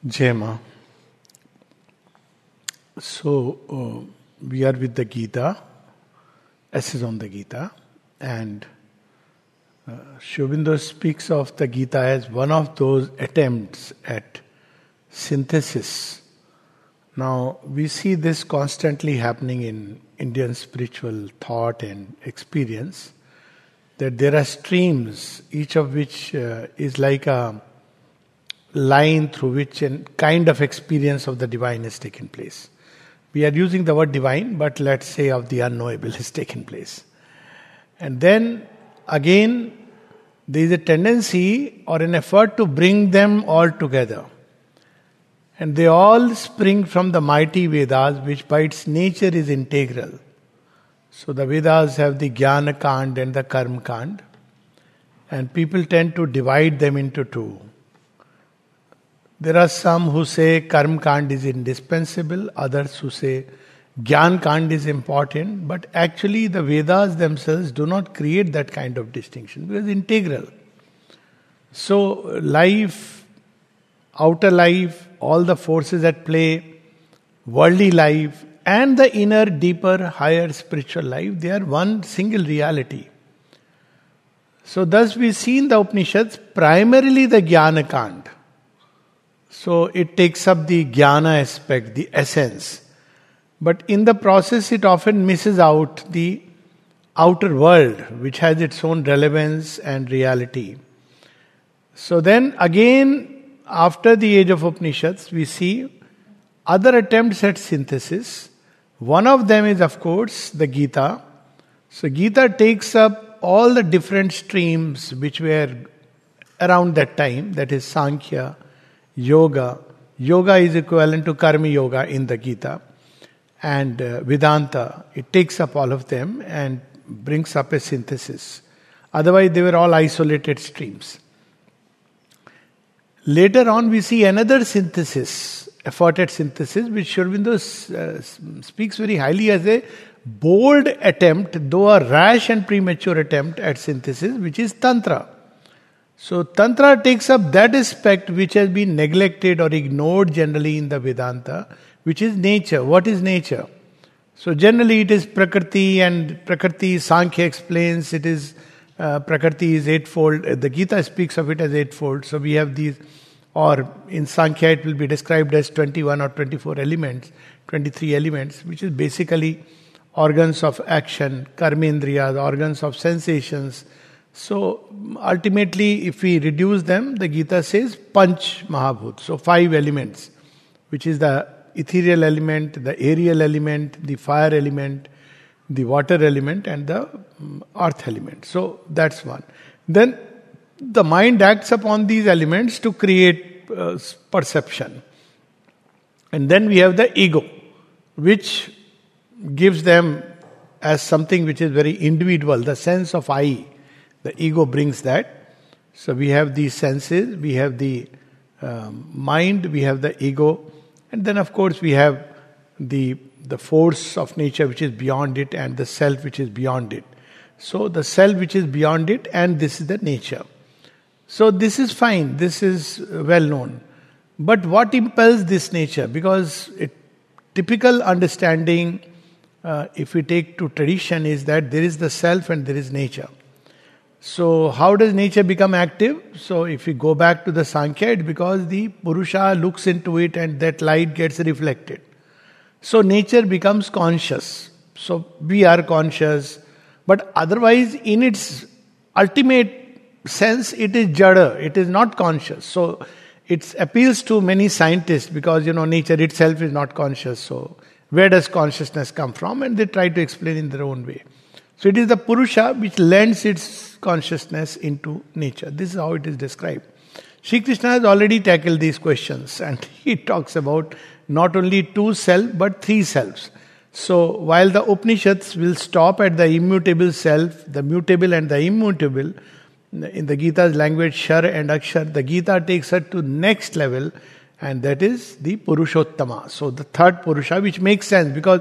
Jema. So, we are with the Gita, essays on the Gita, and Sri Aurobindo speaks of the Gita as one of those attempts at synthesis. Now, we see this constantly happening in Indian spiritual thought and experience, that there are streams, each of which is like a line through which a kind of experience of the divine has taken place. We are using the word divine, but let's say of the unknowable has taken place. And then again, there is a tendency or an effort to bring them all together. And they all spring from the mighty Vedas, which by its nature is integral. So the Vedas have the Jnana Kand and the Karma Kand. And people tend to divide them into two. There are some who say Karma Kand is indispensable, others who say Jnana Kand is important, but actually the Vedas themselves do not create that kind of distinction because it's integral. So life, outer life, all the forces at play, worldly life, and the inner, deeper, higher spiritual life, they are one single reality. So thus we see in the Upanishads primarily the Jnana Kand. So it takes up the jnana aspect, the essence. But in the process it often misses out the outer world, which has its own relevance and reality. So then again, after the age of Upanishads, we see other attempts at synthesis. One of them is, of course, the Gita. So Gita takes up all the different streams which were around that time, that is Sankhya, Yoga. Yoga is equivalent to Karma Yoga in the Gita. And Vedanta, it takes up all of them and brings up a synthesis. Otherwise, they were all isolated streams. Later on, we see another synthesis, effort at synthesis, which Sri Aurobindo speaks very highly as a bold attempt, though a rash and premature attempt at synthesis, which is Tantra. So Tantra takes up that aspect which has been neglected or ignored generally in the Vedanta, which is nature. What is nature? So generally it is Prakriti, and Prakriti, Sankhya explains it is Prakriti is eightfold. The Gita speaks of it as eightfold. So we have these, or in Sankhya it will be described as 21 or 24 elements, 23 elements, which is basically organs of action, karmendriya, the organs of sensations. So ultimately, if we reduce them, the Gita says Panch Mahabhut. So 5 elements, which is the ethereal element, the aerial element, the fire element, the water element, and the earth element. So that's one. Then the mind acts upon these elements to create perception. And then we have the ego, which gives them as something which is very individual, the sense of I. The ego brings that. So we have the senses, we have the mind, we have the ego, and then of course we have the force of nature which is beyond it, and the self which is beyond it. So the self which is beyond it, and this is the nature. So this is fine, this is well known. But what impels this nature? Because typical understanding, if we take to tradition, is that there is the self and there is nature. So how does nature become active? So if we go back to the Sankhya, it's because the Purusha looks into it and that light gets reflected. So nature becomes conscious. So we are conscious. But otherwise, in its ultimate sense, it is jada. It is not conscious. So it appeals to many scientists because, nature itself is not conscious. So where does consciousness come from? And they try to explain in their own way. So it is the Purusha which lends its consciousness into nature. This is how it is described. Sri Krishna has already tackled these questions, and he talks about not only 2 selves but 3 selves. So while the Upanishads will stop at the immutable self, the mutable and the immutable, in the Gita's language, Shar and Akshar, the Gita takes her to next level, and that is the Purushottama. So the third Purusha, which makes sense because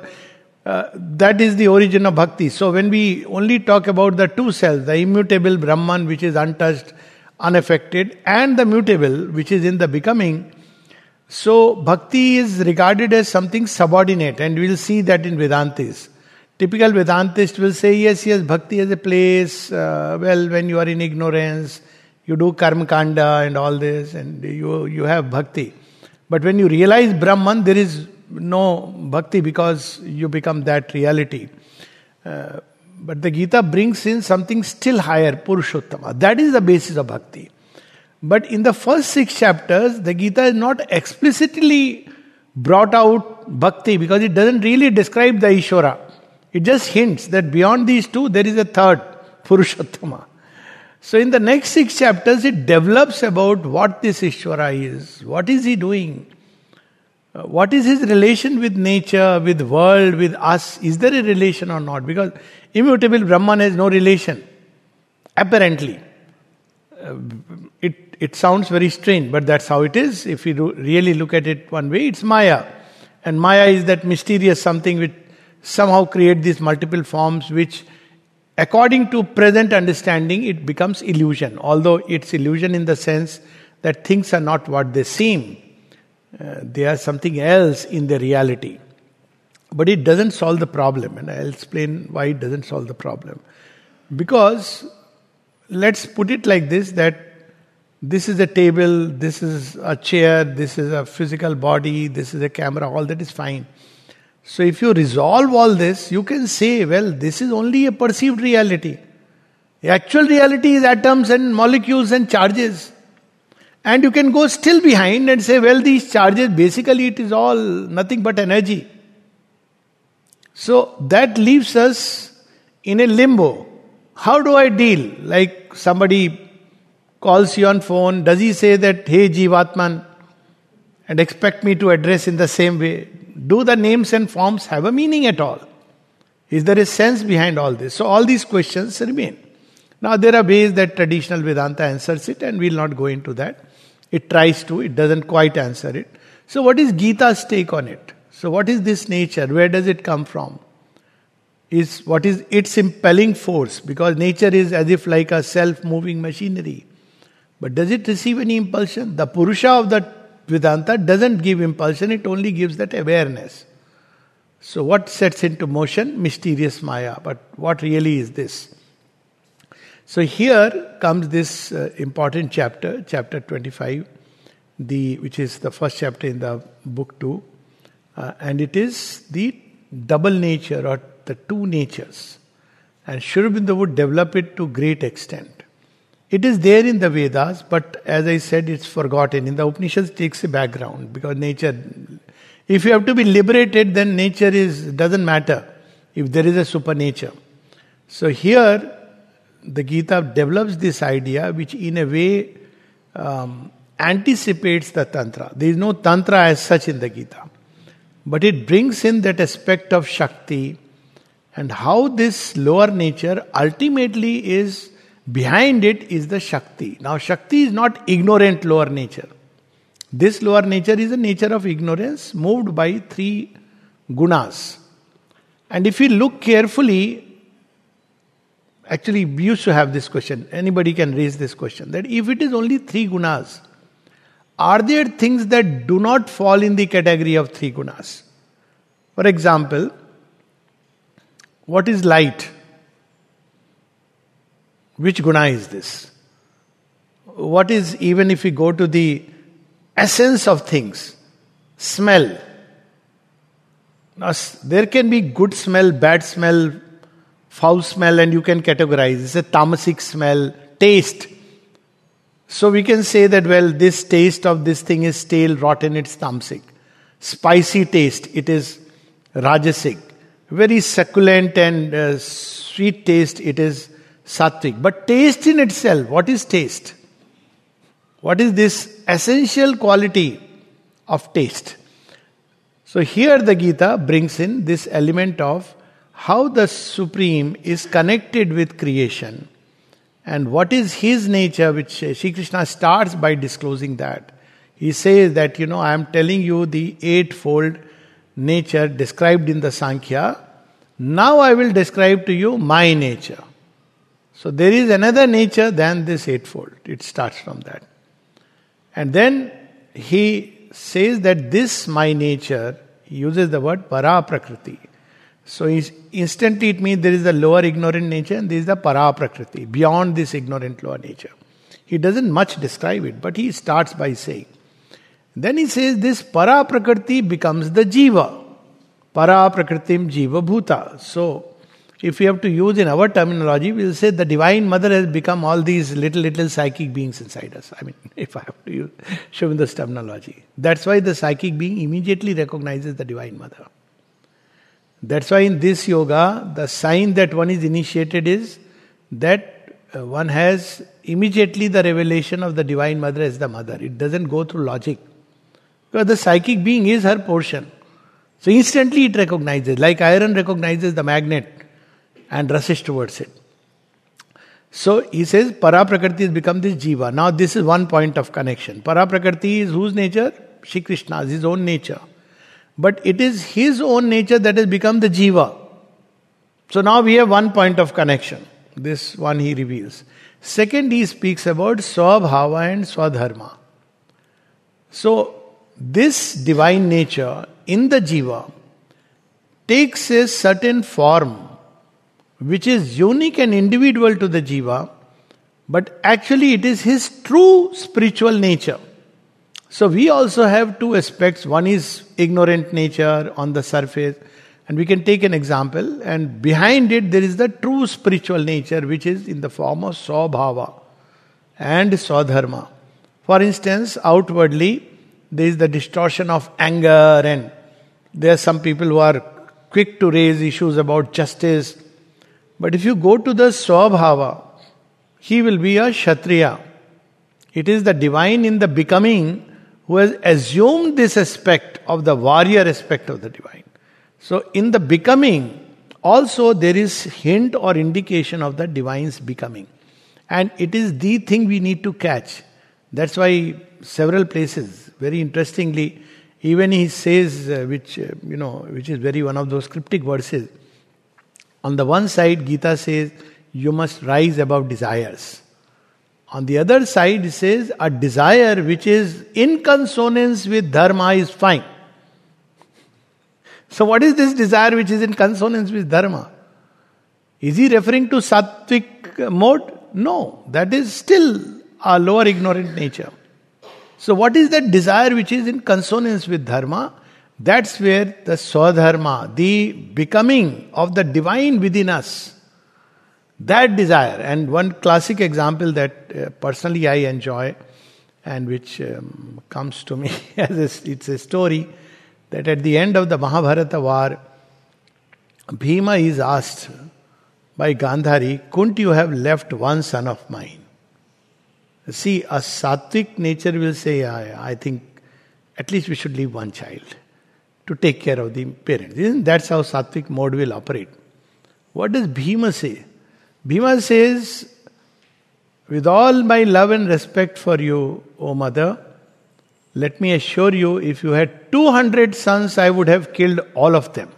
that is the origin of bhakti. So when we only talk about the 2 selves, the immutable Brahman which is untouched, unaffected, and the mutable which is in the becoming, So bhakti is regarded as something subordinate, and we'll see that in Vedantis. Typical Vedantist will say, yes, bhakti has a place. Well, when you are in ignorance, you do karma kanda and all this, and you have bhakti. But when you realize Brahman, there is no bhakti because you become that reality. But the Gita brings in something still higher, Purushottama. That is the basis of bhakti. But in the first 6 chapters, the Gita is not explicitly brought out bhakti because it doesn't really describe the Ishvara. It just hints that beyond these two, there is a third, Purushottama. So in the next 6 chapters, it develops about what this Ishvara is. What is he doing? What is his relation with nature, with world, with us? Is there a relation or not? Because immutable Brahman has no relation. Apparently. It sounds very strange, but that's how it is. If you really look at it one way, it's Maya. And Maya is that mysterious something which somehow creates these multiple forms which, according to present understanding, it becomes illusion. Although it's illusion in the sense that things are not what they seem. They are something else in the reality. But it doesn't solve the problem. And I'll explain why it doesn't solve the problem. Because, let's put it like this, that this is a table, this is a chair, this is a physical body, this is a camera, all that is fine. So if you resolve all this, you can say, well, this is only a perceived reality. The actual reality is atoms and molecules and charges. And you can go still behind and say, well, these charges, basically it is all nothing but energy. So that leaves us in a limbo. How do I deal? Like somebody calls you on phone, does he say that, hey Jivatman, and expect me to address in the same way? Do the names and forms have a meaning at all? Is there a sense behind all this? So all these questions remain. Now there are ways that traditional Vedanta answers it, and we'll not go into that. It tries to, it doesn't quite answer it. So what is Gita's take on it? So what is this nature? Where does it come from? What is its impelling force? Because nature is as if like a self-moving machinery. But does it receive any impulsion? The Purusha of the Vedanta doesn't give impulsion, it only gives that awareness. So what sets into motion? Mysterious Maya. But what really is this? So here comes this important chapter, chapter 25, which is the first chapter in the book 2. And it is the double nature or the two natures. And Sri Aurobindo would develop it to great extent. It is there in the Vedas, but as I said, it's forgotten. In the Upanishads, it takes a background because nature, if you have to be liberated, then nature doesn't matter if there is a supernature. So here, the Gita develops this idea which in a way anticipates the Tantra. There is no Tantra as such in the Gita. But it brings in that aspect of Shakti and how this lower nature ultimately is, behind it is the Shakti. Now Shakti is not ignorant lower nature. This lower nature is a nature of ignorance moved by 3 gunas. And if you look carefully, actually we used to have this question, anybody can raise this question, that if it is only 3 gunas, are there things that do not fall in the category of 3 gunas? For example, what is light? Which guna is this? What is, even if we go to the essence of things, smell. Now, there can be good smell, bad smell, foul smell, and you can categorize. It's a tamasic smell. Taste. So we can say that, well, this taste of this thing is stale, rotten, it's tamasic. Spicy taste, it is rajasic. Very succulent and sweet taste, it is sattvic. But taste in itself, what is taste? What is this essential quality of taste? So here the Gita brings in this element of how the Supreme is connected with creation. And what is his nature, which Sri Krishna starts by disclosing that. He says that, I am telling you the 8-fold nature described in the Sankhya. Now I will describe to you my nature. So there is another nature than this 8-fold. It starts from that. And then he says that this my nature, he uses the word para prakriti. So instantly it means there is the lower ignorant nature and there is the para prakriti, beyond this ignorant lower nature. He doesn't much describe it, but he starts by saying. Then he says this para prakriti becomes the jiva. Para prakritim jiva bhuta. So, if we have to use in our terminology, we will say the Divine Mother has become all these little psychic beings inside us. I mean, if I have to use Sri Aurobindo's terminology. That's why the psychic being immediately recognizes the Divine Mother. That's why in this yoga, the sign that one is initiated is that one has immediately the revelation of the Divine Mother as the Mother. It doesn't go through logic. Because the psychic being is her portion. So instantly it recognizes, like iron recognizes the magnet and rushes towards it. So he says, Para Prakriti has become this jiva. Now this is one point of connection. Para Prakriti is whose nature? Shri Krishna's, his own nature. But it is his own nature that has become the jiva. So now we have one point of connection. This one he reveals. Second, he speaks about Swabhava and Swadharma. So this divine nature in the jiva takes a certain form which is unique and individual to the jiva, but actually it is his true spiritual nature. So we also have two aspects. One is ignorant nature on the surface, and we can take an example, and behind it there is the true spiritual nature which is in the form of Swabhava and Swadharma. For instance, outwardly there is the distortion of anger, and there are some people who are quick to raise issues about justice. But if you go to the Swabhava, he will be a Kshatriya. It is the divine in the becoming who has assumed this aspect of the warrior aspect of the divine. So in the becoming, also there is hint or indication of the divine's becoming. And it is the thing we need to catch. That's why several places, very interestingly, even he says, which is very one of those cryptic verses. On the one side, Gita says, you must rise above desires. On the other side, it says, a desire which is in consonance with dharma is fine. So what is this desire which is in consonance with dharma? Is he referring to sattvic mode? No, that is still a lower ignorant nature. So what is that desire which is in consonance with dharma? That's where the Swadharma, the becoming of the divine within us, that desire. And one classic example that personally I enjoy and which comes to me as it's a story, that at the end of the Mahabharata war, Bhima is asked by Gandhari, couldn't you have left one son of mine? See, a sattvic nature will say, I think at least we should leave one child to take care of the parents. Isn't that how sattvic mode will operate? What does Bhima say? Bhima says, with all my love and respect for you, O mother, let me assure you, if you had 200 sons, I would have killed all of them.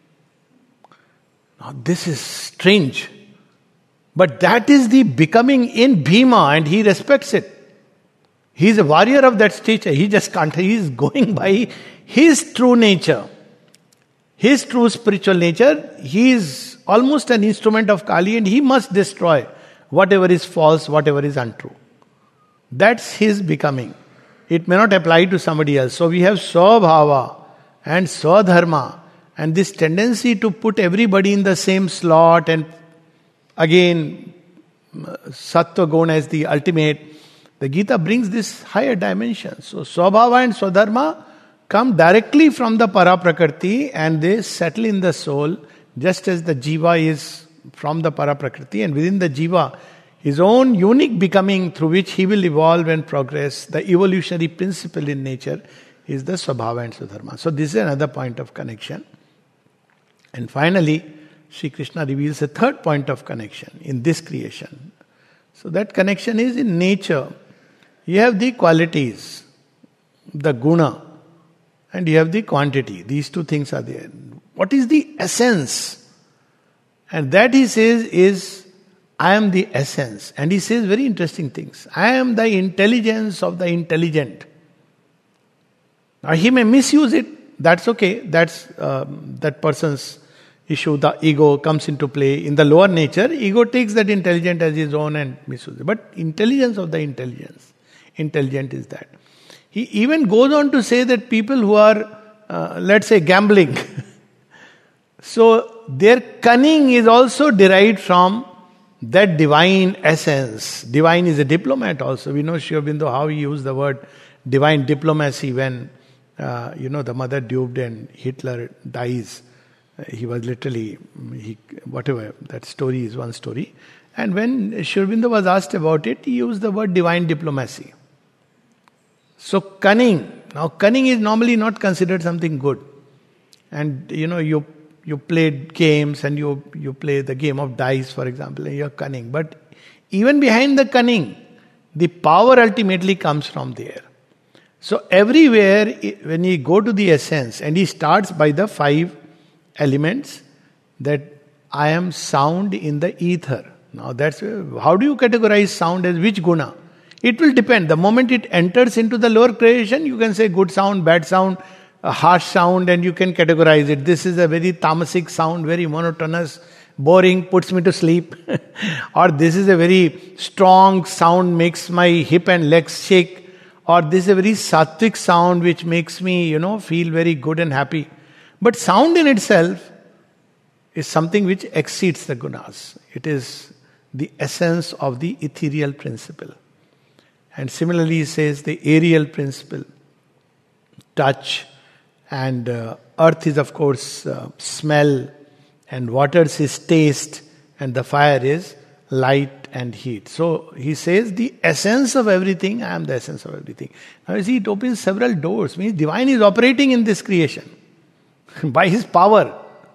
Now this is strange. But that is the becoming in Bhima, and he respects it. He is a warrior of that stature. He just can't. He is going by his true nature. His true spiritual nature. He is almost an instrument of Kali, and he must destroy whatever is false, whatever is untrue. That's his becoming. It may not apply to somebody else. So we have Swabhava and Swadharma, and this tendency to put everybody in the same slot, and again, Sattva Guna as the ultimate. The Gita brings this higher dimension. So Swabhava and Swadharma come directly from the Paraprakriti and they settle in the soul, just as the Jiva is from the Paraprakriti, and within the Jiva, his own unique becoming through which he will evolve and progress. The evolutionary principle in nature is the Swabhava and Swadharma. So this is another point of connection. And finally, Sri Krishna reveals a third point of connection in this creation. So that connection is in nature. You have the qualities, the guna, and you have the quantity. These two things are there. What is the essence? And that he says is, I am the essence. And he says very interesting things. I am the intelligence of the intelligent. Now he may misuse it. That's okay. That's that person's issue. The ego comes into play. In the lower nature, ego takes that intelligence as his own and misuses it. But intelligence of the intelligent is that. He even goes on to say that people who are, let's say, gambling, so their cunning is also derived from that divine essence. Divine is a diplomat also. We know Sri Aurobindo how he used the word divine diplomacy when, the mother duped and Hitler dies. He was literally, whatever, that story is one story. And when Sri Aurobindo was asked about it, he used the word divine diplomacy. So cunning. Now cunning is normally not considered something good. And you played games and you play the game of dice, for example, and you're cunning. But even behind the cunning, the power ultimately comes from there. So everywhere, when you go to the essence, and he starts by the 5 elements, that I am sound in the ether. Now that's, how do you categorize sound as which guna? It will depend. The moment it enters into the lower creation, you can say good sound, bad sound, a harsh sound, and you can categorize it. This is a very tamasic sound, very monotonous, boring, puts me to sleep. Or this is a very strong sound, makes my hip and legs shake. Or this is a very sattvic sound which makes me, feel very good and happy. But sound in itself is something which exceeds the gunas. It is the essence of the ethereal principle. And similarly, he says the aerial principle, touch, and earth is, of course, smell, and water is taste, and the fire is light and heat. So he says the essence of everything, I am the essence of everything. Now you see, it opens several doors. Means divine is operating in this creation by his power.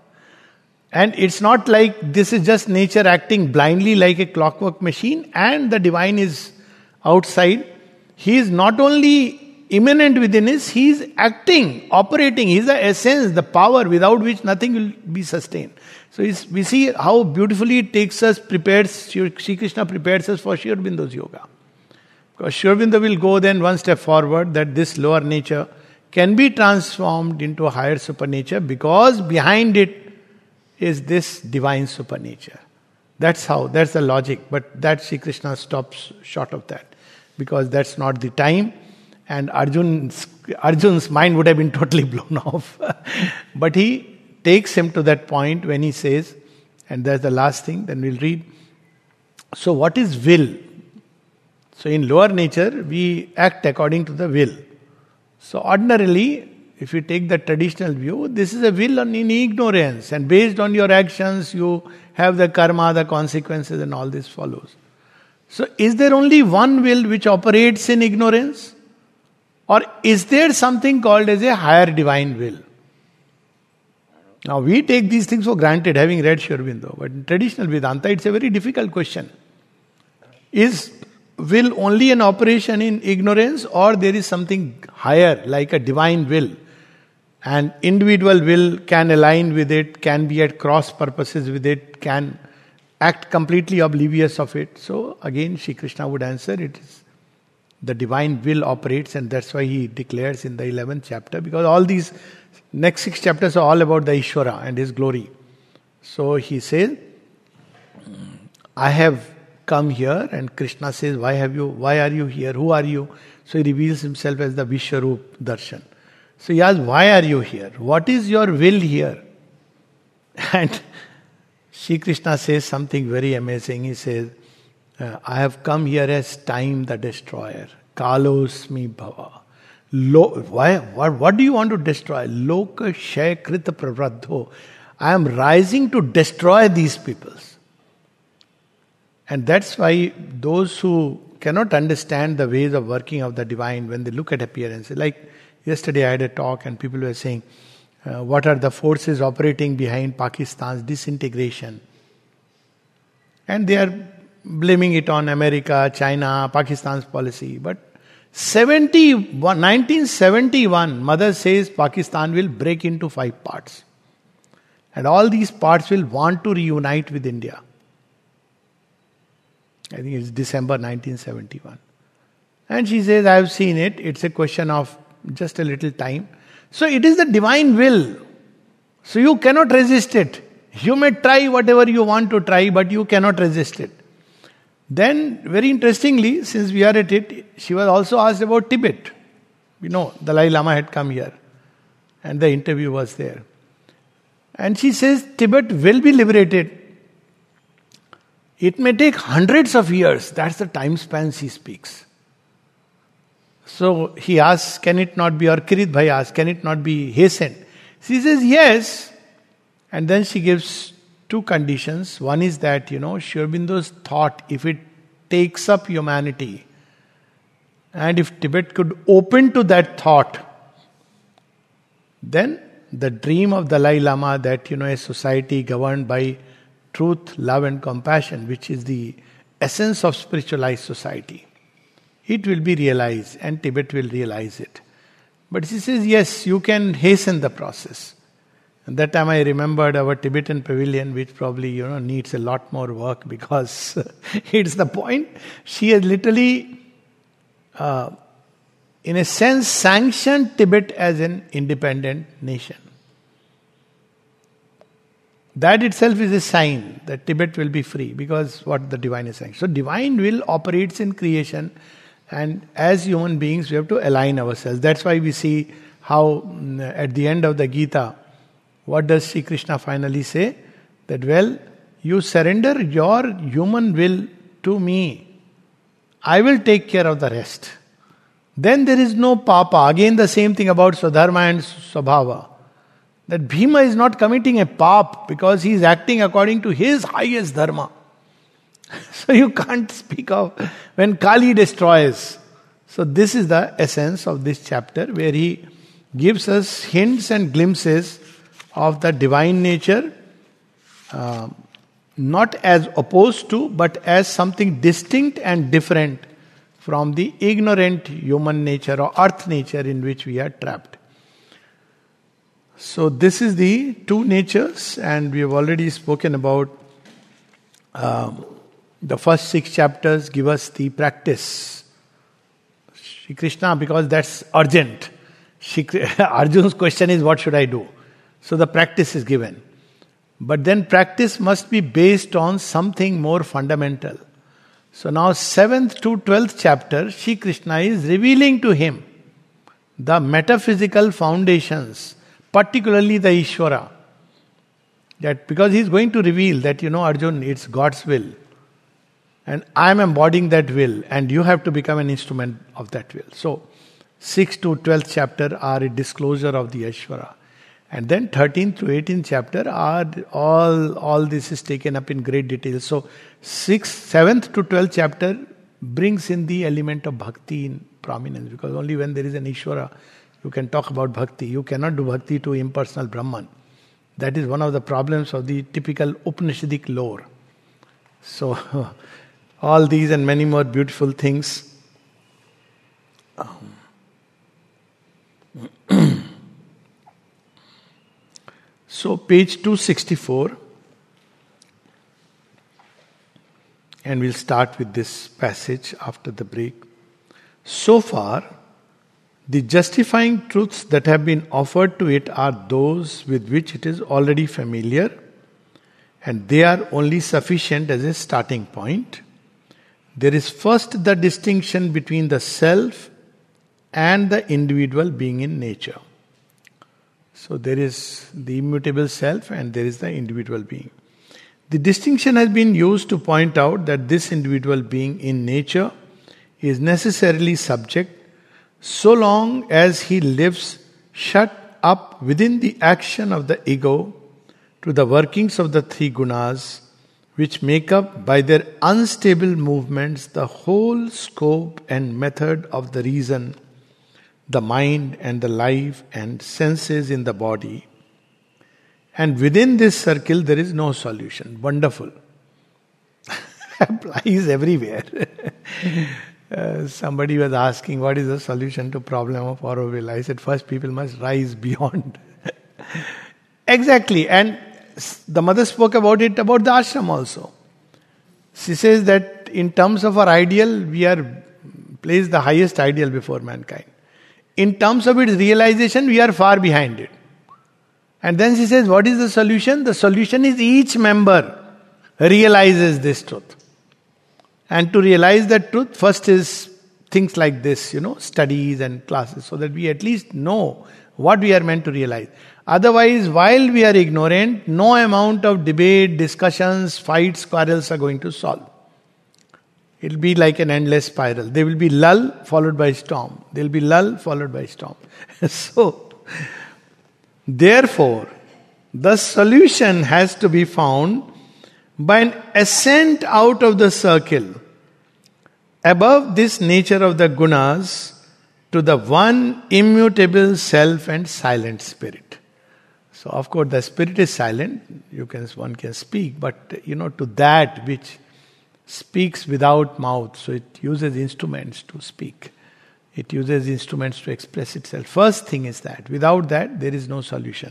And it's not like this is just nature acting blindly like a clockwork machine and the divine is outside. He is not only immanent within us, he is acting, operating. He is the essence, the power without which nothing will be sustained. So we see how beautifully it takes us, Sri Krishna prepares us for Sri Aurobindo's yoga. Because Sri Aurobindo will go then one step forward, that this lower nature can be transformed into a higher supernature because behind it is this divine supernature. That's the logic. But that Sri Krishna stops short of that. Because that's not the time. And Arjun's mind would have been totally blown off. But he takes him to that point when he says, and that's the last thing, then we'll read. So what is will? So in lower nature, we act according to the will. So ordinarily, if you take the traditional view, this is a will in ignorance. And based on your actions, you have the karma, the consequences, and all this follows. So is there only one will which operates in ignorance? Or is there something called as a higher divine will? Now we take these things for granted, having read Sri Aurobindo. But in traditional Vedanta, it's a very difficult question. Is will only an operation in ignorance, or there is something higher, like a divine will? And individual will can align with it, can be at cross purposes with it, can act completely oblivious of it. So again, Sri Krishna would answer, it is the divine will operates, and that's why he declares in the 11th chapter, because all these next 6 chapters are all about the Ishvara and his glory. So he says, I have come here, and Krishna says, why are you here? Who are you? So he reveals himself as the Vishwarup Darshan. So he asks, why are you here? What is your will here? And Sri Krishna says something very amazing. He says, I have come here as time the destroyer. Kalosmi bhava. What do you want to destroy? Loka shaya krita pravradho. I am rising to destroy these peoples. And that's why those who cannot understand the ways of working of the divine, when they look at appearances, like yesterday I had a talk and people were saying, what are the forces operating behind Pakistan's disintegration? And they are blaming it on America, China, Pakistan's policy. But 1971, Mother says Pakistan will break into 5 parts. And all these parts will want to reunite with India. I think it's December 1971. And she says, I have seen it. It's a question of just a little time. So it is the divine will. So you cannot resist it. You may try whatever you want to try, but you cannot resist it. Then, very interestingly, since we are at it, she was also asked about Tibet. We know Dalai Lama had come here and the interview was there. And she says Tibet will be liberated. It may take hundreds of years. That's the time span she speaks. So he asks, can it not be, or Kirit Bhai asks, can it not be hastened? She says yes. And then she gives two conditions. One is that, Sri Aurobindo's thought, if it takes up humanity, and if Tibet could open to that thought, then the dream of Dalai Lama that, a society governed by truth, love and compassion, which is the essence of spiritualized society, it will be realized and Tibet will realize it. But she says, yes, you can hasten the process. And that time I remembered our Tibetan pavilion, which probably, needs a lot more work because it's the point. She has literally, in a sense, sanctioned Tibet as an independent nation. That itself is a sign that Tibet will be free because what the divine is saying. So divine will operates in creation, and as human beings we have to align ourselves. That's why we see how at the end of the Gita, what does Sri Krishna finally say? That, well, you surrender your human will to me. I will take care of the rest. Then there is no papa. Again the same thing about Swadharma and Swabhava. That Bhima is not committing a pap because he is acting according to his highest dharma. So you can't speak of when Kali destroys. So this is the essence of this chapter where he gives us hints and glimpses of the divine nature, not as opposed to, but as something distinct and different from the ignorant human nature or earth nature in which we are trapped. So this is the two natures, and we have already spoken about the first 6 chapters give us the practice. Shri Krishna, because that's urgent. Arjuna's question is, what should I do? So the practice is given. But then practice must be based on something more fundamental. So now 7th to 12th chapter, Shri Krishna is revealing to him the metaphysical foundations, particularly the Ishvara. That because he is going to reveal that, Arjun, it's God's will. And I am embodying that will, and you have to become an instrument of that will. So 6th to 12th chapter are a disclosure of the Ishvara. And then 13th to 18th chapter are all this is taken up in great detail. So 7th to 12th chapter brings in the element of bhakti in prominence, because only when there is an Ishvara you can talk about bhakti. You cannot do bhakti to impersonal Brahman. That is one of the problems of the typical Upanishadic lore. So all these and many more beautiful things. So page 264, and we'll start with this passage after the break. So far, the justifying truths that have been offered to it are those with which it is already familiar, and they are only sufficient as a starting point. There is first the distinction between the self and the individual being in nature. So there is the immutable self and there is the individual being. The distinction has been used to point out that this individual being in nature is necessarily subject so long as he lives shut up within the action of the ego to the workings of the 3 gunas, which make up by their unstable movements the whole scope and method of the reason, the mind and the life and senses in the body. And within this circle there is no solution. Wonderful. Applies everywhere. Somebody was asking what is the solution to problem of Auroville. I said first people must rise beyond. Exactly. And the mother spoke about it about the ashram also. She says that in terms of our ideal, we are placed the highest ideal before mankind. In terms of its realization, we are far behind it. And then she says, what is the solution? The solution is each member realizes this truth. And to realize that truth, first is things like this, studies and classes, so that we at least know what we are meant to realize. Otherwise, while we are ignorant, no amount of debate, discussions, fights, quarrels are going to solve. It will be like an endless spiral. There will be lull followed by storm. There will be lull followed by storm. So, therefore, the solution has to be found by an ascent out of the circle, above this nature of the gunas, to the one immutable self and silent spirit. So, of course, the spirit is silent. One can speak, but to that which speaks without mouth. So it uses instruments to speak. It uses instruments to express itself. First thing is that. Without that, there is no solution.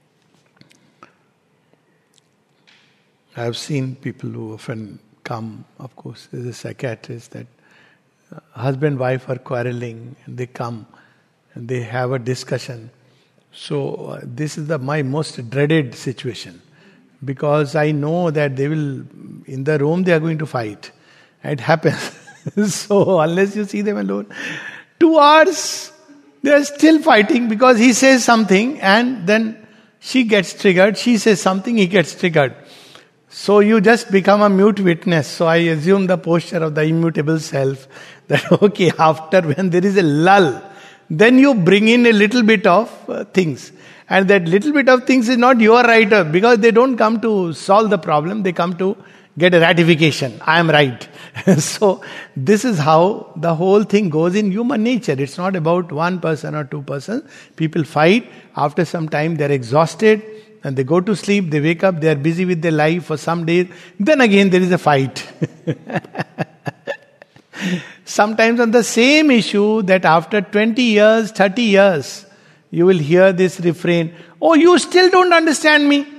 I have seen people who often come, of course, as a psychiatrist, that husband and wife are quarreling, and they come and they have a discussion. So this is my most dreaded situation. Because I know that they will, in the room they are going to fight. It happens. So unless you see them alone, 2 hours they are still fighting because he says something and then she gets triggered. She says something, he gets triggered. So you just become a mute witness. So I assume the posture of the immutable self. That okay, after when there is a lull, then you bring in a little bit of things. And that little bit of things is not your right, because they don't come to solve the problem, they come to get a ratification. I am right. So this is how the whole thing goes in human nature. It's not about one person or two persons. People fight. After some time they are exhausted and they go to sleep, they wake up, they are busy with their life for some days. Then again there is a fight. Sometimes on the same issue, that after 20 years, 30 years, you will hear this refrain, oh, you still don't understand me.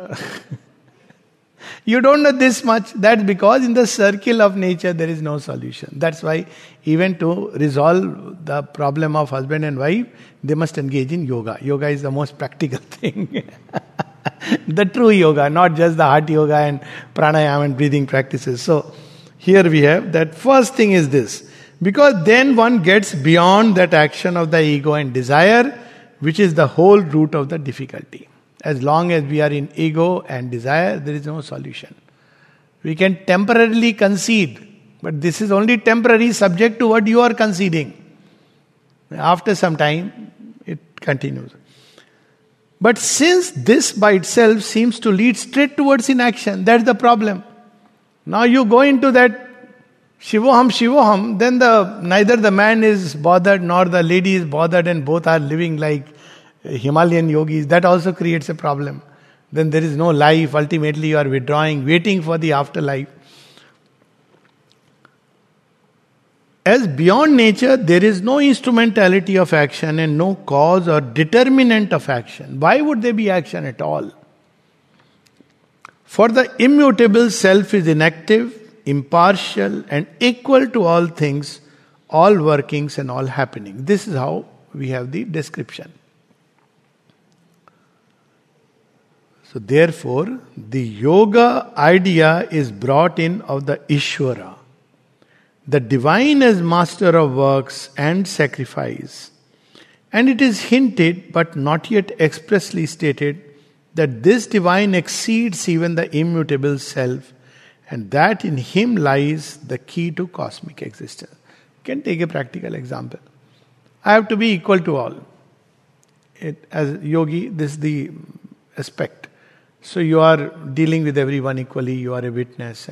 You don't know this much. That's because in the circle of nature there is no solution. That's why even to resolve the problem of husband and wife, they must engage in yoga. Yoga is the most practical thing. The true yoga, not just the heart yoga and pranayama and breathing practices. So here we have that first thing is this. Because then one gets beyond that action of the ego and desire, which is the whole root of the difficulty. As long as we are in ego and desire, there is no solution. We can temporarily concede, but this is only temporary, subject to what you are conceding. After some time, it continues. But since this by itself seems to lead straight towards inaction, that's the problem. Now you go into that Shivoham, then neither the man is bothered nor the lady is bothered, and both are living like Himalayan yogis. That also creates a problem. Then there is no life. Ultimately you are withdrawing, waiting for the afterlife. As beyond nature, there is no instrumentality of action and no cause or determinant of action. Why would there be action at all? For the immutable self is inactive, impartial and equal to all things, all workings and all happening. This is how we have the description. So therefore, the yoga idea is brought in of the Ishvara, the divine as master of works and sacrifice. And it is hinted, but not yet expressly stated, that this divine exceeds even the immutable self, and that in him lies the key to cosmic existence. You can take a practical example. I have to be equal to all. As yogi, this is the aspect. So you are dealing with everyone equally, you are a witness.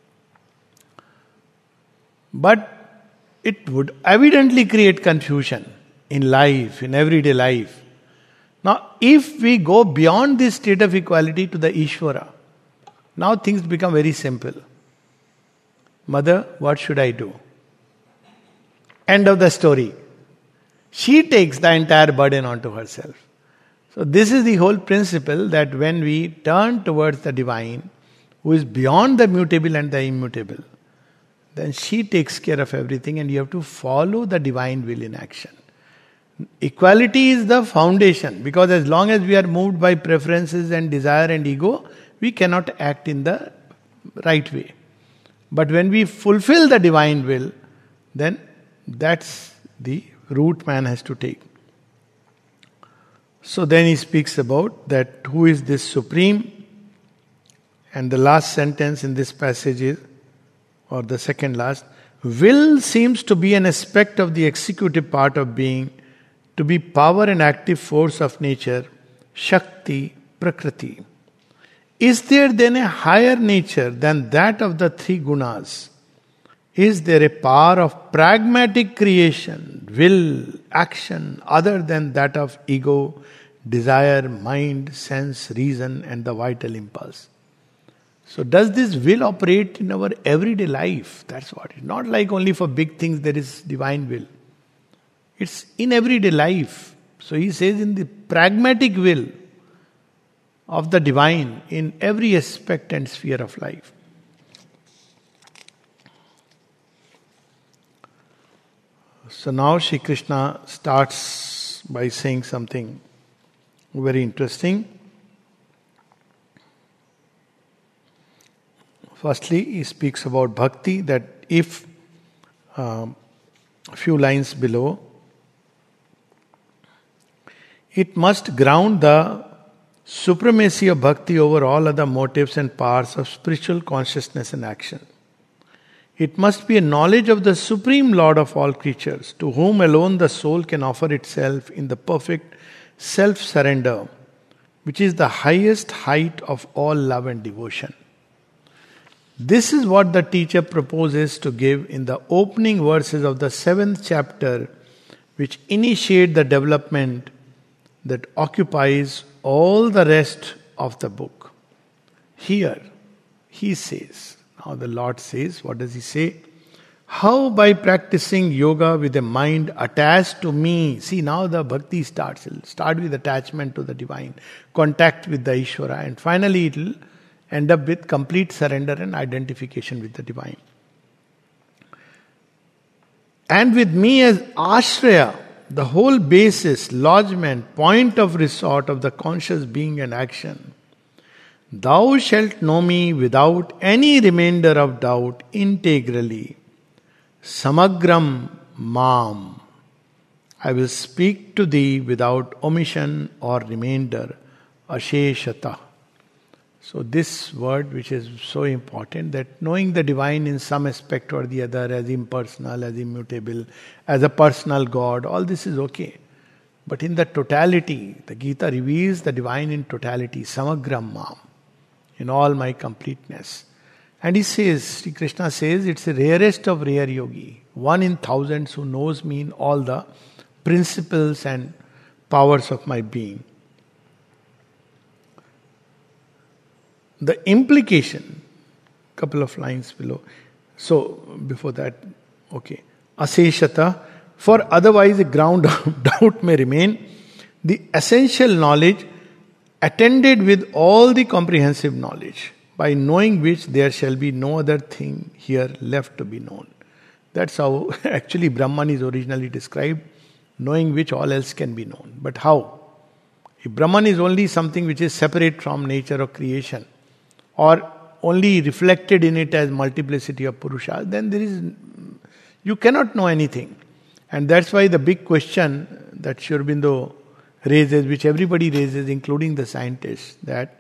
But it would evidently create confusion in life, in everyday life. Now, if we go beyond this state of equality to the Ishvara, now things become very simple. Mother, what should I do? End of the story. She takes the entire burden onto herself. So this is the whole principle, that when we turn towards the divine, who is beyond the mutable and the immutable, then she takes care of everything and you have to follow the divine will in action. Equality is the foundation, because as long as we are moved by preferences and desire and ego, we cannot act in the right way. But when we fulfill the divine will, then that's the route man has to take. So then he speaks about that who is this supreme, and the last sentence in this passage is, or the second last, will seems to be an aspect of the executive part of being, to be power and active force of nature, Shakti, Prakriti. Is there then a higher nature than that of the three gunas? Is there a power of pragmatic creation, will, action, other than that of ego, desire, mind, sense, reason, and the vital impulse? So does this will operate in our everyday life? That's what. It's not like only for big things there is divine will. It's in everyday life. So he says in the pragmatic will of the divine in every aspect and sphere of life. So now Shri Krishna starts by saying something very interesting. Firstly, he speaks about bhakti, that if a few lines below, it must ground the supremacy of bhakti over all other motives and powers of spiritual consciousness and action. It must be a knowledge of the supreme Lord of all creatures, to whom alone the soul can offer itself in the perfect self-surrender, which is the highest height of all love and devotion. This is what the teacher proposes to give in the opening verses of the 7th chapter, which initiate the development that occupies all the rest of the book. Here, he says, now the Lord says, what does he say? How by practicing yoga with a mind attached to me. See, now the bhakti starts. It'll start with attachment to the divine, contact with the Ishvara, and finally it will end up with complete surrender and identification with the divine. And with me as Ashraya, the whole basis, lodgment, point of resort of the conscious being and action, thou shalt know me without any remainder of doubt, integrally. Samagram mam. I will speak to thee without omission or remainder. Asheshata. So this word, which is so important, that knowing the divine in some aspect or the other, as impersonal, as immutable, as a personal God, all this is okay. But in the totality, the Gita reveals the divine in totality, samagram mam, in all my completeness. And he says, Sri Krishna says, it's the rarest of rare yogi, one in thousands who knows me in all the principles and powers of my being. The implication, couple of lines below. So, before that, okay. Aseshata, for otherwise a ground of doubt may remain. The essential knowledge attended with all the comprehensive knowledge, by knowing which there shall be no other thing here left to be known. That's how actually Brahman is originally described, knowing which all else can be known. But how? If Brahman is only something which is separate from nature or creation, or only reflected in it as multiplicity of Purusha, then you cannot know anything. And that's why the big question that Sri Aurobindo raises, which everybody raises, including the scientists, that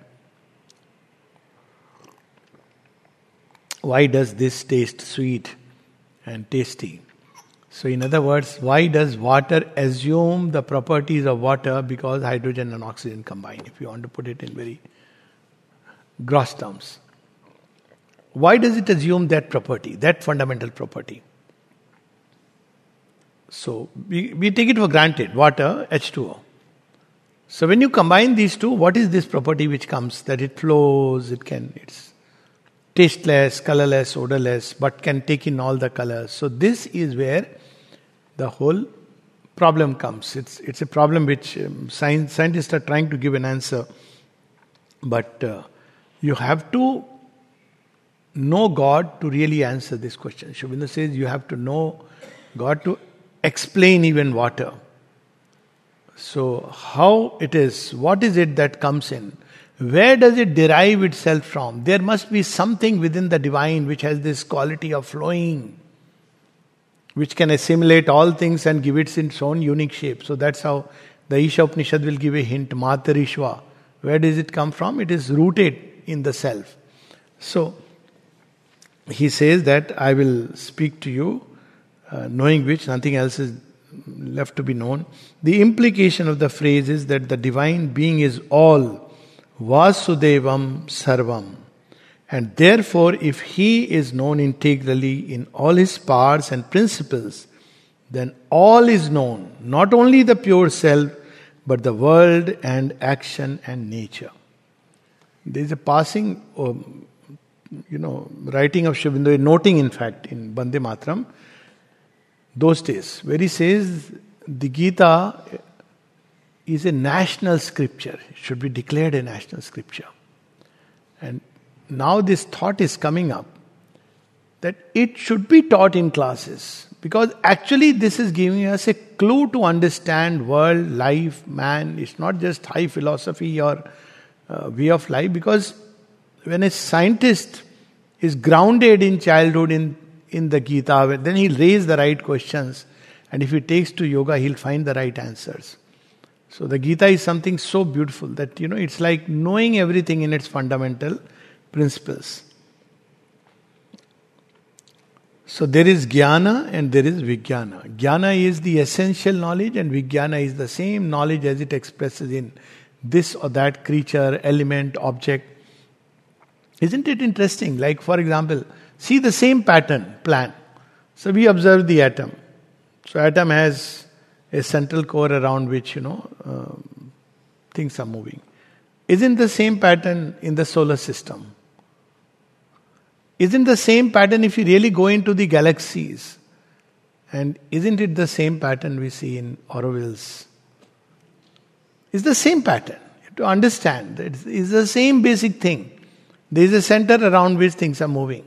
why does this taste sweet and tasty? So in other words, why does water assume the properties of water? Because hydrogen and oxygen combine, if you want to put it in very gross terms. Why does it assume that property, that fundamental property? So we take it for granted, water, H2O. So when you combine these two, what is this property which comes? That it flows, it's tasteless, colorless, odorless, but can take in all the colors. So this is where the whole problem comes. It's a problem which scientists are trying to give an answer. But you have to know God to really answer this question. Sri Aurobindo says you have to know God to explain even water. So, how it is, what is it that comes in? Where does it derive itself from? There must be something within the divine which has this quality of flowing, which can assimilate all things and give it its own unique shape. So that's how the Isha Upanishad will give a hint, Matarishva. Where does it come from? It is rooted in the self. So, he says that I will speak to you, knowing which nothing else is left to be known. The implication of the phrase is that the divine being is all, Vasudevam Sarvam. And therefore, if he is known integrally in all his parts and principles, then all is known, not only the pure self, but the world and action and nature. There is a passing, writing of Sri Aurobindo, noting in fact in Bande Mataram, those days, where he says the Gita is a national scripture. It should be declared a national scripture. And now this thought is coming up that it should be taught in classes, because actually this is giving us a clue to understand world, life, man. It's not just high philosophy or way of life, because when a scientist is grounded in childhood in the Gita, then he'll raise the right questions, and if he takes to yoga, he'll find the right answers. So the Gita is something so beautiful that, it's like knowing everything in its fundamental principles. So there is jnana and there is vijnana. Jnana is the essential knowledge, and vijnana is the same knowledge as it expresses in this or that creature, element, object. Isn't it interesting? Like, for example, see the same pattern, plan. So we observe the atom. So atom has a central core around which, things are moving. Isn't the same pattern in the solar system? Isn't the same pattern if you really go into the galaxies? And isn't it the same pattern we see in Auroville's? It's the same pattern. You have to understand that it's the same basic thing. There is a center around which things are moving.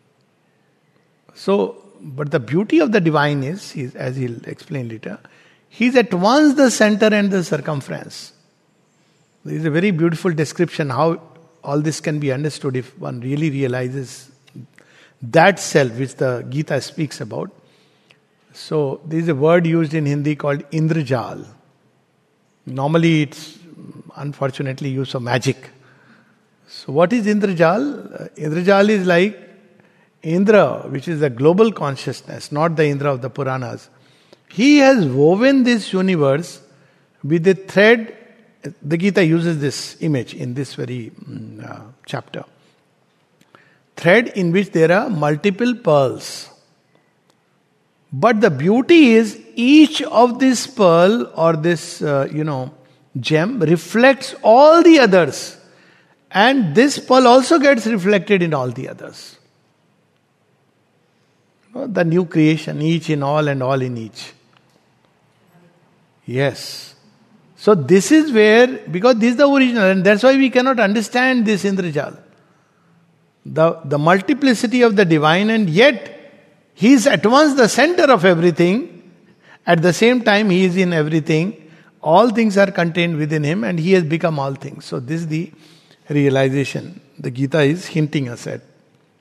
So, but the beauty of the divine is, as he'll explain later, he's at once the center and the circumference. There is a very beautiful description how all this can be understood if one really realizes that self which the Gita speaks about. So there is a word used in Hindi called Indrajal. Normally it's unfortunately used for magic. So what is Indrajal? Indrajal is like Indra, which is the global consciousness, not the Indra of the Puranas. He has woven this universe with a thread. The Gita uses this image in this very chapter. Thread in which there are multiple pearls. But the beauty is each of this pearl or this, gem reflects all the others. And this pearl also gets reflected in all the others. The new creation, each in all and all in each. Yes. So this is where, because this is the original, and that's why we cannot understand this Indrajal. The multiplicity of the divine, and yet he is at once the center of everything. At the same time, he is in everything. All things are contained within him, and he has become all things. So this is the realization the Gita is hinting us at.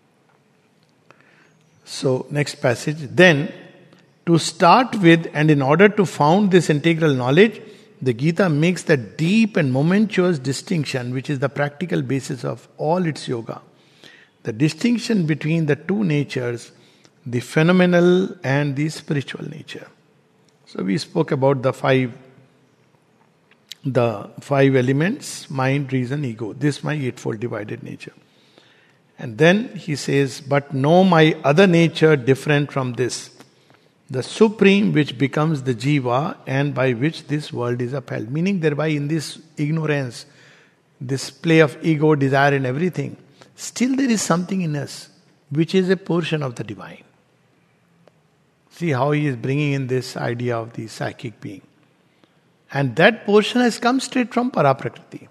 So next passage. Then, to start with, and in order to found this integral knowledge, the Gita makes the deep and momentous distinction, which is the practical basis of all its yoga. The distinction between the two natures, the phenomenal and the spiritual nature. So we spoke about the five elements: mind, reason, ego. This is my eightfold divided nature. And then he says, but know my other nature different from this, the supreme which becomes the jiva and by which this world is upheld. Meaning thereby in this ignorance, this play of ego, desire and everything, still there is something in us which is a portion of the divine. See how he is bringing in this idea of the psychic being. And that portion has come straight from Paraprakriti.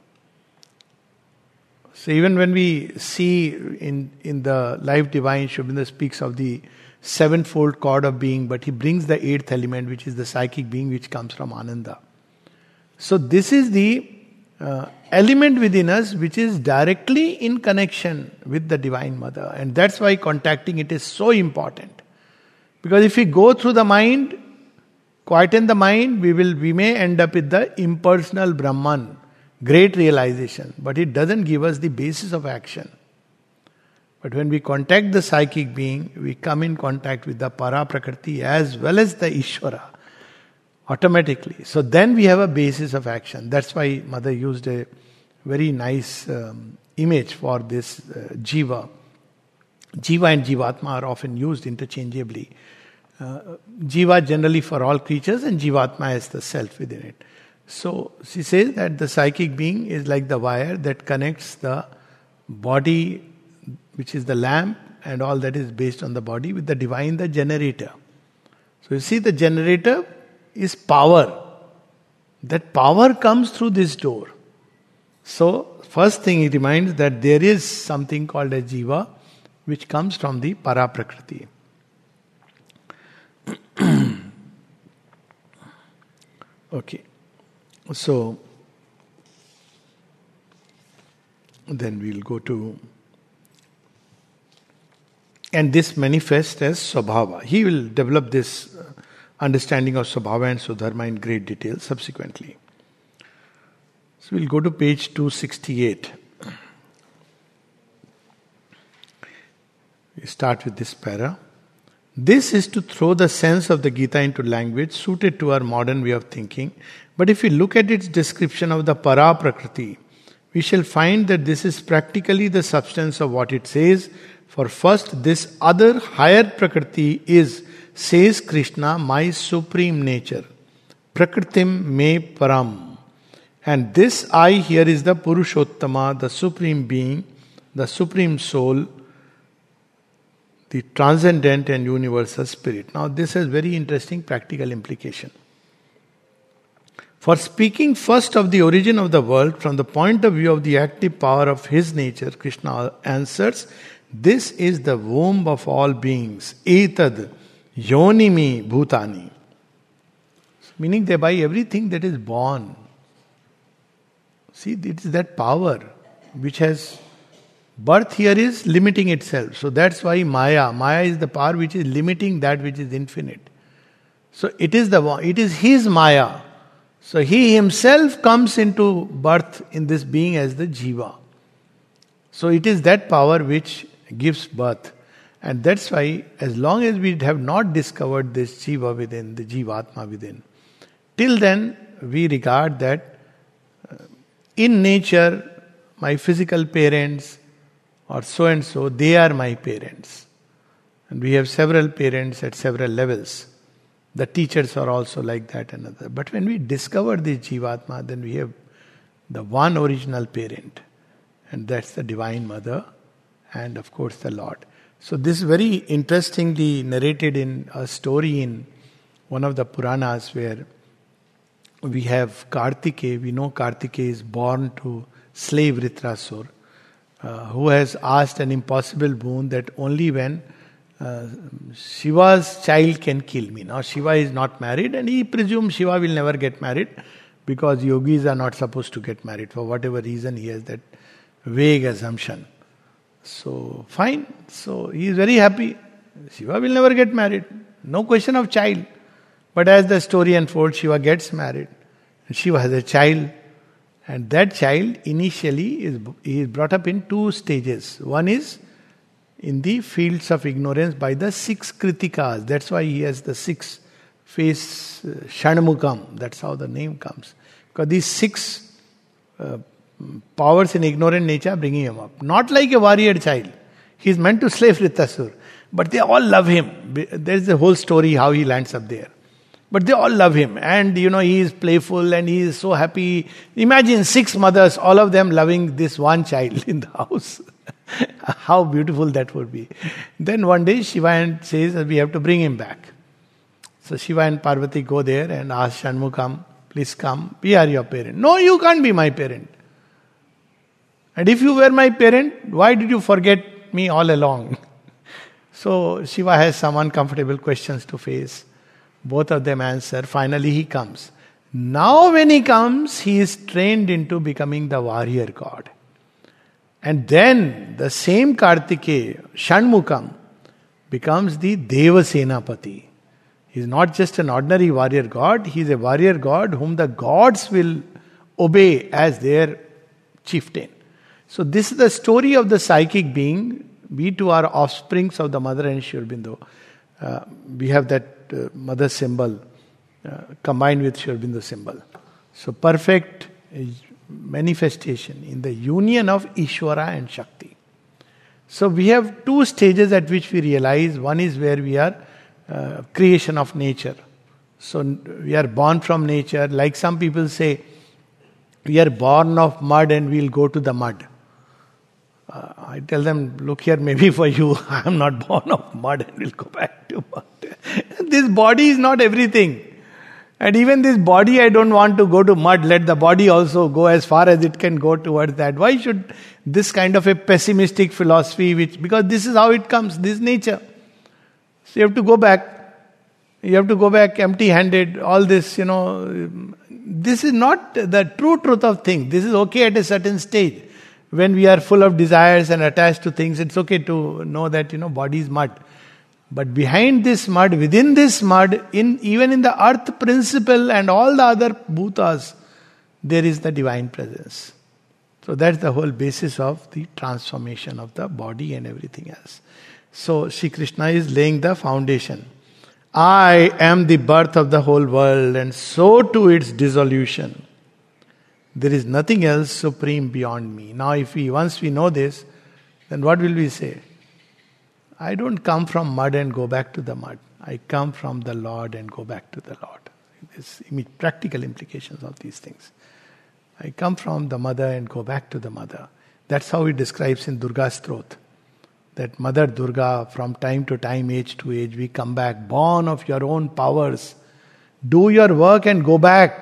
So even when we see in the Life Divine, Sri Aurobindo speaks of the sevenfold chord of being, but he brings the eighth element, which is the psychic being, which comes from Ananda. So this is the element within us which is directly in connection with the Divine Mother. And that's why contacting it is so important. Because if we go through the mind, quieten the mind, we may end up with the impersonal Brahman, great realization. But it doesn't give us the basis of action. But when we contact the psychic being, we come in contact with the Para Prakriti as well as the Ishvara. Automatically. So then we have a basis of action. That's why Mother used a very nice image for this Jiva. Jiva and Jivatma are often used interchangeably. Jiva generally for all creatures and Jivatma is the self within it. So she says that the psychic being is like the wire that connects the body, which is the lamp and all that is based on the body, with the divine, the generator. So you see the generator is power. That power comes through this door. So, first thing it reminds that there is something called a Jiva which comes from the Para Prakriti. Okay. So, then we'll go to... And this manifests as Swabhava. He will develop this understanding of Swabhava and Swadharma in great detail subsequently. So we'll go to page 268. We start with this para. This is to throw the sense of the Gita into language suited to our modern way of thinking. But if we look at its description of the Para Prakriti, we shall find that this is practically the substance of what it says. For first, this other higher Prakriti is, says Krishna, my supreme nature. Prakritim me param. And this I here is the Purushottama, the supreme being, the supreme soul, the transcendent and universal spirit. Now this has very interesting practical implication. For speaking first of the origin of the world from the point of view of the active power of his nature, Krishna answers, this is the womb of all beings. Etad yonimi bhutani. Meaning thereby everything that is born. See, it is that power which has... Birth here is limiting itself. So that's why Maya. Maya is the power which is limiting that which is infinite. So it is his Maya. So he himself comes into birth in this being as the Jiva. So it is that power which gives birth. And that's why as long as we have not discovered this Jiva within, the Jivatma within, till then we regard that in nature my physical parents or so and so, they are my parents. And we have several parents at several levels. The teachers are also like that and other. But when we discover this Jivatma, then we have the one original parent. And that's the Divine Mother and of course the Lord. So this is very interestingly narrated in a story in one of the Puranas where we have Kartikeya. We know Kartikeya is born to slave Vritrasur, who has asked an impossible boon that only when Shiva's child can kill me. Now Shiva is not married and he presumes Shiva will never get married because yogis are not supposed to get married. For whatever reason he has that vague assumption. So fine. So he is very happy. Shiva will never get married. No question of child. But as the story unfolds, Shiva gets married. And Shiva has a child. And that child initially is brought up in two stages. One is in the fields of ignorance by the 6 kritikas. That's why he has the 6 face Shanmukam. That's how the name comes. Because these 6 powers in ignorant nature are bringing him up. Not like a warrior child. He is meant to slay Vritrasur. But they all love him. There's the whole story how he lands up there. But they all love him. And he is playful and he is so happy. Imagine 6 mothers, all of them loving this one child in the house. How beautiful that would be. Then one day Shiva says that we have to bring him back. So Shiva and Parvati go there and ask Shanmukam, please come, we are your parent. No, you can't be my parent. And if you were my parent, why did you forget me all along? So Shiva has some uncomfortable questions to face. Both of them answer. Finally he comes. Now when he comes, he is trained into becoming the warrior god. And then the same Kartikeya, Shanmukam, becomes the Deva Senapati. He is not just an ordinary warrior god, he is a warrior god whom the gods will obey as their chieftain. So this is the story of the psychic being. We too are offsprings of the mother and Sri Aurobindo. We have that mother symbol combined with Sri Aurobindo symbol. So perfect manifestation in the union of Ishvara and Shakti. So we have two stages at which we realize. One is where we are creation of nature. So we are born from nature. Like some people say, we are born of mud and we'll go to the mud. I tell them, look here, maybe for you, I am not born of mud and will go back to mud. This body is not everything. And even this body, I don't want to go to mud. Let the body also go as far as it can go towards that. Why should this kind of a pessimistic philosophy, because this is how it comes, this nature. So you have to go back. You have to go back empty-handed. All this, this is not the true truth of things. This is okay at a certain stage. When we are full of desires and attached to things, it's okay to know that, body is mud. But behind this mud, within this mud, even in the earth principle and all the other bhutas, there is the divine presence. So that's the whole basis of the transformation of the body and everything else. So Sri Krishna is laying the foundation. I am the birth of the whole world, and so to its dissolution. There is nothing else supreme beyond me. Now once we know this, then what will we say? I don't come from mud and go back to the mud. I come from the Lord and go back to the Lord. There's practical implications of these things. I come from the mother and go back to the mother. That's how he describes in Durga Strot. That Mother Durga, from time to time, age to age, we come back, born of your own powers. Do your work and go back.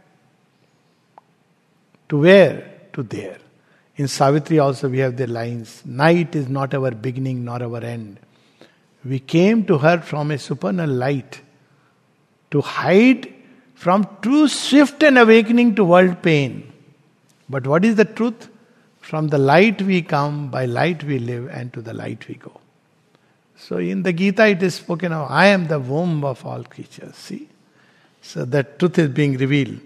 To where? To there. In Savitri also we have the lines, night is not our beginning nor our end. We came to her from a supernal light to hide from true swift and awakening to world pain. But what is the truth? From the light we come, by light we live, and to the light we go. So in the Gita it is spoken of, I am the womb of all creatures. See? So that truth is being revealed.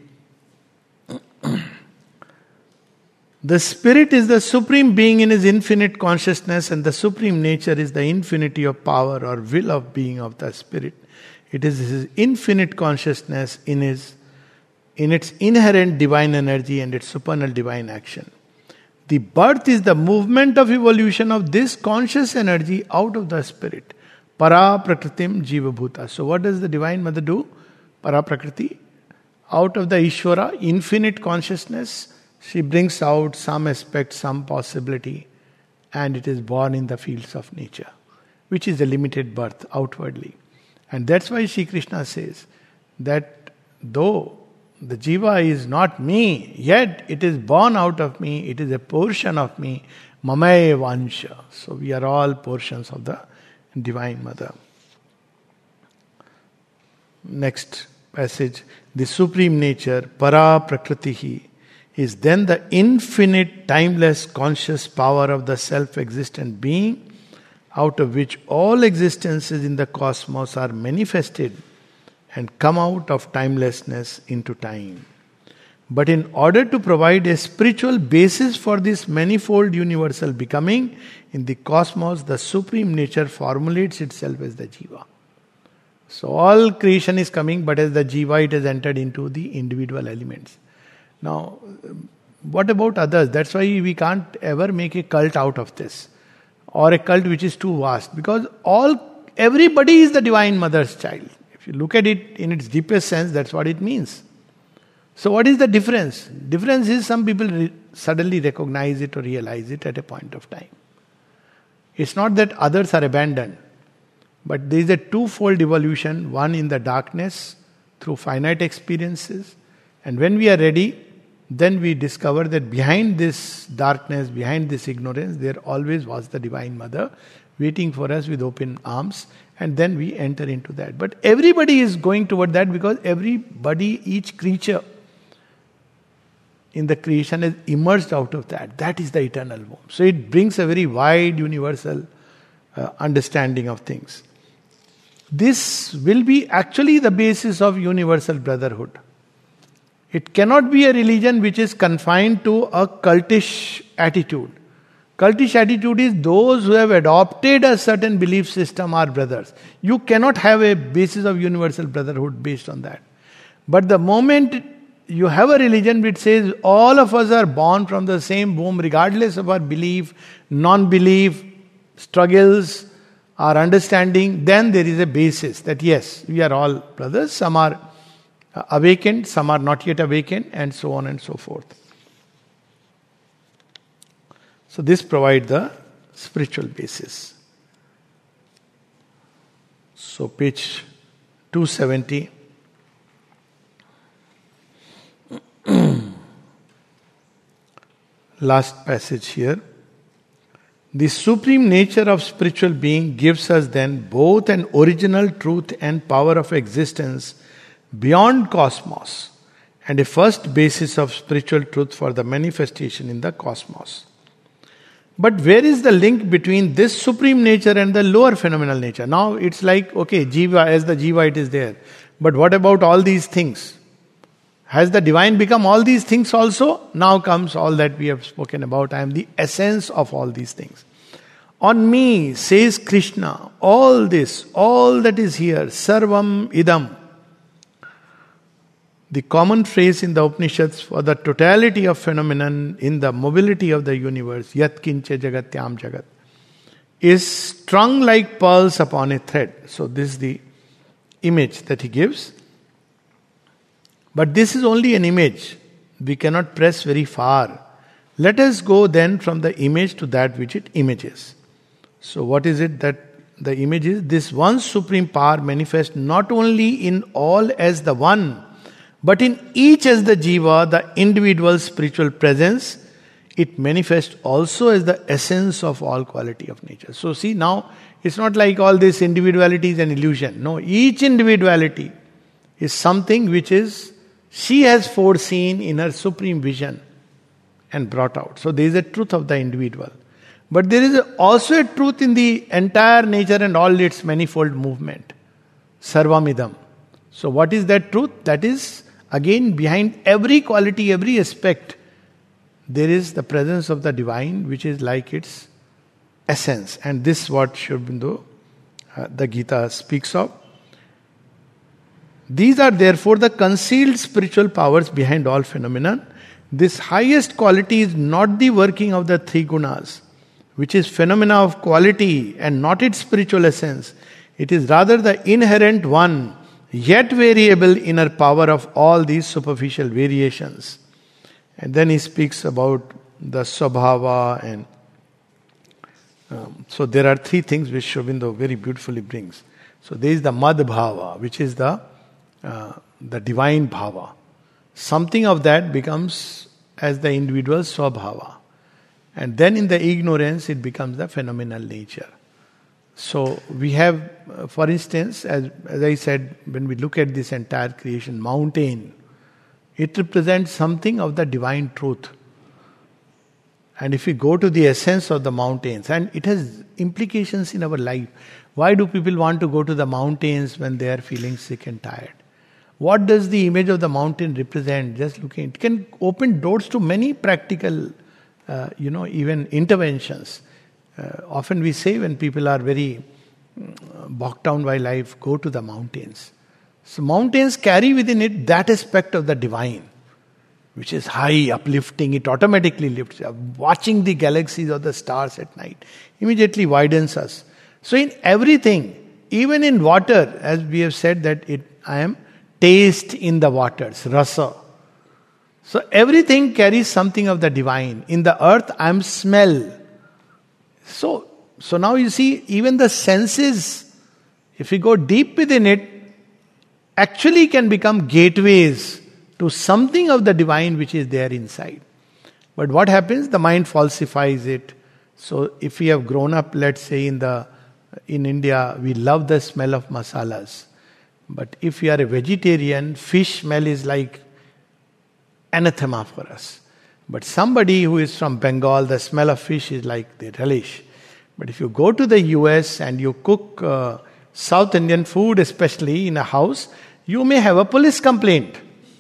The spirit is the supreme being in his infinite consciousness, and the supreme nature is the infinity of power or will of being of the spirit. It is his infinite consciousness in its inherent divine energy and its supernal divine action. The birth is the movement of evolution of this conscious energy out of the spirit. Para prakritim jiva bhuta. So what does the Divine Mother do? Para prakriti. Out of the Ishvara, infinite consciousness, she brings out some aspect, some possibility, and it is born in the fields of nature, which is a limited birth outwardly. And that's why Sri Krishna says that though the jiva is not me, yet it is born out of me, it is a portion of me, mamae vansha. So we are all portions of the Divine Mother. Next passage, the supreme nature, para prakritihi, is then the infinite, timeless, conscious power of the self-existent being, out of which all existences in the cosmos are manifested and come out of timelessness into time. But in order to provide a spiritual basis for this manifold universal becoming, in the cosmos, the supreme nature formulates itself as the jiva. So all creation is coming, but as the jiva it has entered into the individual elements. Now, what about others? That's why we can't ever make a cult out of this, or a cult which is too vast, because everybody is the Divine Mother's child. If you look at it in its deepest sense, that's what it means. So what is the difference? Difference is some people suddenly recognize it or realize it at a point of time. It's not that others are abandoned, but there is a twofold evolution, one in the darkness through finite experiences, and when we are ready, then we discover that behind this darkness, behind this ignorance, there always was the Divine Mother waiting for us with open arms, and then we enter into that. But everybody is going toward that, because everybody, each creature in the creation is emerged out of that. That is the eternal womb. So it brings a very wide, universal understanding of things. This will be actually the basis of universal brotherhood. It cannot be a religion which is confined to a cultish attitude. Cultish attitude is those who have adopted a certain belief system are brothers. You cannot have a basis of universal brotherhood based on that. But the moment you have a religion which says all of us are born from the same womb, regardless of our belief, non-belief, struggles, our understanding, then there is a basis that yes, we are all brothers. Some are awakened, some are not yet awakened, and so on and so forth. So this provides the spiritual basis. So page 270. Last passage here. The supreme nature of spiritual being gives us then both an original truth and power of existence beyond cosmos, and a first basis of spiritual truth for the manifestation in the cosmos. But where is the link between this supreme nature and the lower phenomenal nature? Now it's like, okay, Jiva, as the Jiva it is there. But what about all these things? Has the divine become all these things also? Now comes all that we have spoken about. I am the essence of all these things. On me, says Krishna, all this, all that is here, sarvam idam. The common phrase in the Upanishads for the totality of phenomenon in the mobility of the universe, yat kinche jagatyam jagat, is strung like pearls upon a thread. So this is the image that he gives. But this is only an image. We cannot press very far. Let us go then from the image to that which it images. So what is it that the image is? This one supreme power manifests not only in all as the one, but in each as the jiva, the individual spiritual presence. It manifests also as the essence of all quality of nature. So see, now it's not like all this individuality is an illusion. No, each individuality is something which is she has foreseen in her supreme vision and brought out. So there is a truth of the individual. But there is also a truth in the entire nature and all its manifold movement. Sarvamidam. So what is that truth? That is, again, behind every quality, every aspect, there is the presence of the divine, which is like its essence. And this is what Sri Aurobindo, the Gita speaks of. These are therefore the concealed spiritual powers behind all phenomena. This highest quality is not the working of the three gunas, which is phenomena of quality and not its spiritual essence. It is rather the inherent one, yet variable inner power of all these superficial variations. And then he speaks about the Swabhava, and so there are three things which Sri Aurobindo very beautifully brings. So there is the Madbhava, which is the divine bhava. Something of that becomes as the individual Swabhava. And then in the ignorance it becomes the phenomenal nature. So we have, for instance, as I said, when we look at this entire creation, mountain, it represents something of the divine truth. And if we go to the essence of the mountains, and it has implications in our life. Why do people want to go to the mountains when they are feeling sick and tired? What does the image of the mountain represent? Just looking, it can open doors to many practical, even interventions. Often we say when people are very bogged down by life, go to the mountains. So mountains carry within it that aspect of the divine, which is high, uplifting. It automatically lifts up. Watching the galaxies or the stars at night immediately widens us. So in everything, even in water, as we have said that I am taste in the waters, rasa. So everything carries something of the divine. In the earth, I am smell. So now you see, even the senses, if we go deep within it, actually can become gateways to something of the divine which is there inside. But what happens? The mind falsifies it. So if we have grown up, let's say in India, we love the smell of masalas. But if we are a vegetarian, fish smell is like anathema for us. But somebody who is from Bengal, the smell of fish is like they relish. But if you go to the US and you cook South Indian food, especially in a house, you may have a police complaint.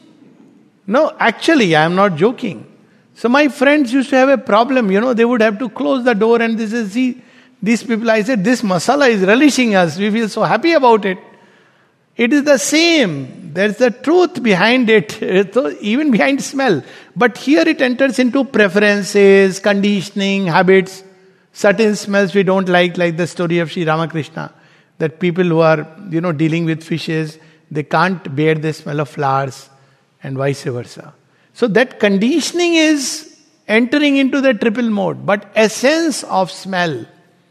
No, actually, I am not joking. So my friends used to have a problem, they would have to close the door and this is, see, these people, I said, this masala is relishing us. We feel so happy about it. It is the same. There's the truth behind it, so even behind smell. But here it enters into preferences, conditioning, habits. Certain smells we don't like the story of Sri Ramakrishna. That people who are, dealing with fishes, they can't bear the smell of flowers and vice versa. So that conditioning is entering into the triple mode. But essence of smell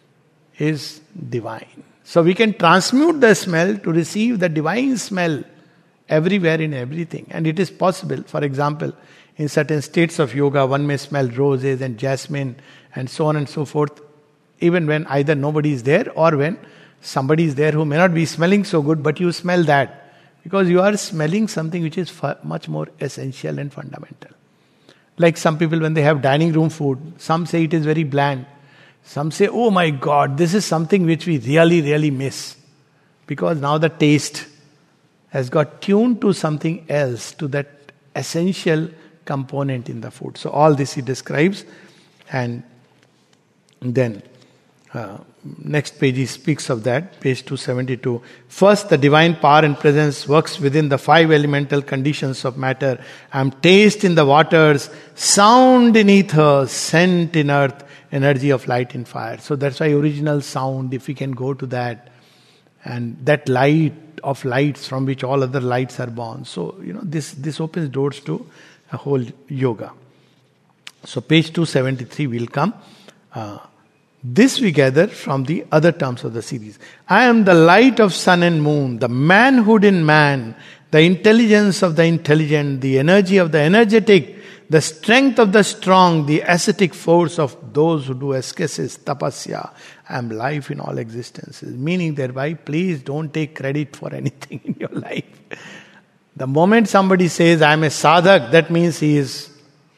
is divine. So we can transmute the smell to receive the divine smell everywhere in everything. And it is possible. For example, in certain states of yoga, one may smell roses and jasmine and so on and so forth, even when either nobody is there or when somebody is there who may not be smelling so good, but you smell that. Because you are smelling something which is much more essential and fundamental. Like some people when they have dining room food, some say it is very bland. Some say, oh my God, this is something which we really, really miss. Because now the taste has got tuned to something else, to that essential component in the food. So all this he describes. And then next page he speaks of that, page 272. First, the divine power and presence works within the 5 elemental conditions of matter. I am taste in the waters, sound in ether, scent in earth, energy of light in fire. So that's why original sound, if we can go to that, and that light of lights from which all other lights are born. So, this opens doors to a whole yoga. So page 273 will come. This we gather from the other terms of the series. I am the light of sun and moon, the manhood in man, the intelligence of the intelligent, the energy of the energetic, the strength of the strong, the ascetic force of those who do ascesis, tapasya. I am life in all existences. Meaning thereby, please don't take credit for anything in your life. The moment somebody says, I am a sadhak, that means he is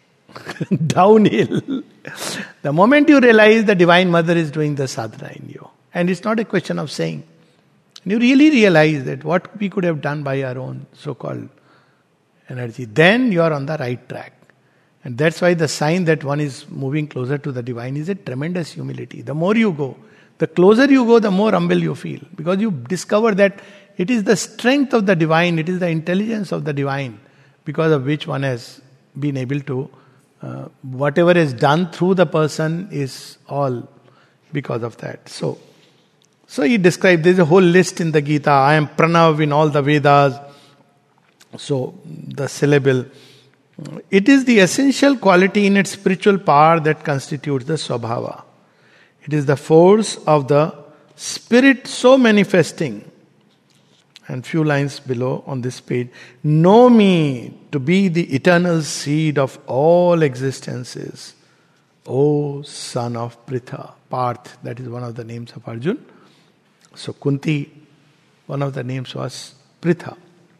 downhill. The moment you realize the Divine Mother is doing the sadhana in you, and it's not a question of saying, and you really realize that what we could have done by our own so-called energy, then you are on the right track. And that's why the sign that one is moving closer to the divine is a tremendous humility. The more you go, the closer you go, the more humble you feel. Because you discover that it is the strength of the divine, it is the intelligence of the divine, because of which one has been able to, whatever is done through the person is all because of that. So he described, there's a whole list in the Gita. I am Pranav in all the Vedas. So the syllable. It is the essential quality in its spiritual power that constitutes the Swabhava. It is the force of the spirit so manifesting. And few lines below on this page. Know me to be the eternal seed of all existences. O son of Pritha. Parth, that is one of the names of Arjun. So Kunti, one of the names was Pritha.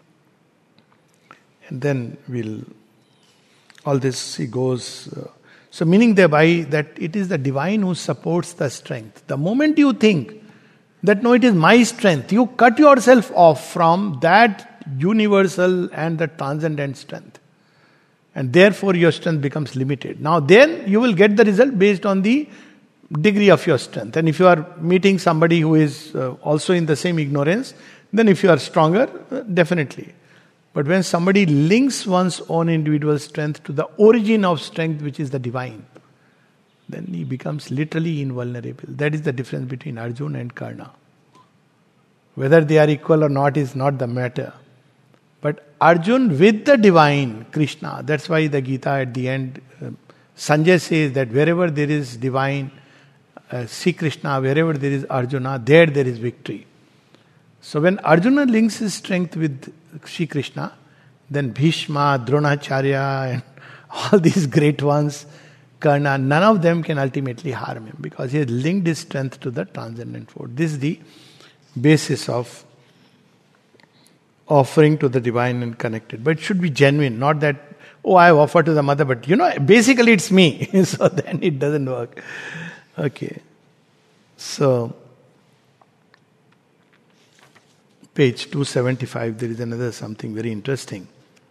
And then all this he goes. So meaning thereby that it is the divine who supports the strength. The moment you think that no, it is my strength, you cut yourself off from that universal and the transcendent strength. And therefore your strength becomes limited. Now then you will get the result based on the degree of your strength. And if you are meeting somebody who is also in the same ignorance, then if you are stronger, definitely. But when somebody links one's own individual strength to the origin of strength, which is the divine, then he becomes literally invulnerable. That is the difference between Arjuna and Karna. Whether they are equal or not is not the matter. But Arjuna with the divine, Krishna, that's why the Gita at the end, Sanjay says that wherever there is divine, Sri Krishna, wherever there is Arjuna, there is victory. So when Arjuna links his strength with Sri Krishna, then Bhishma, Dronacharya and all these great ones, Karna, none of them can ultimately harm him because he has linked his strength to the transcendent force. This is the basis of offering to the divine and connected. But it should be genuine, not that, oh, I have offered to the mother, but basically it's me. So then it doesn't work. Okay. So, page 275, there is another something very interesting.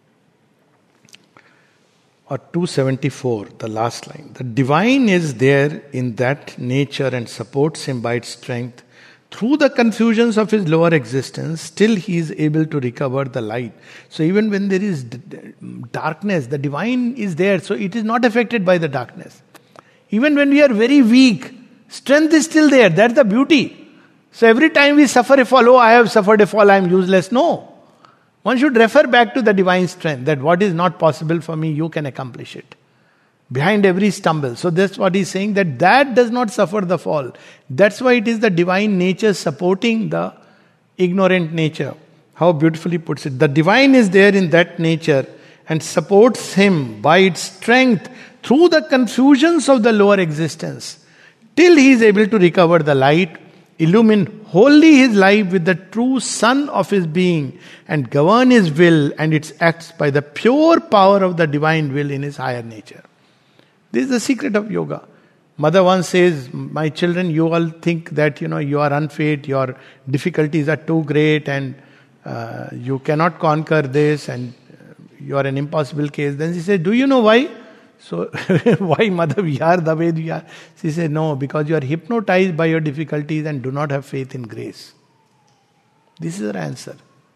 Or 274, the last line. The divine is there in that nature and supports him by its strength. Through the confusions of his lower existence, still he is able to recover the light. So even when there is darkness, the divine is there, so it is not affected by the darkness. Even when we are very weak, strength is still there. That's the beauty. So every time we suffer a fall, oh, I have suffered a fall, I am useless. No. One should refer back to the divine strength, that what is not possible for me, you can accomplish it. Behind every stumble. So that's what he's saying, that does not suffer the fall. That's why it is the divine nature supporting the ignorant nature. How beautifully puts it. The divine is there in that nature and supports him by its strength through the confusions of the lower existence, till he is able to recover the light, illumine wholly his life with the true sun of his being, and govern his will and its acts by the pure power of the divine will in his higher nature. This is the secret of yoga. Mother once says, my children, you all think that you are unfit, your difficulties are too great, and you cannot conquer this, and you are an impossible case. Then she said, do you know why? So, why mother we are the way we are? She said, no, because you are hypnotized by your difficulties and do not have faith in grace. This is her answer.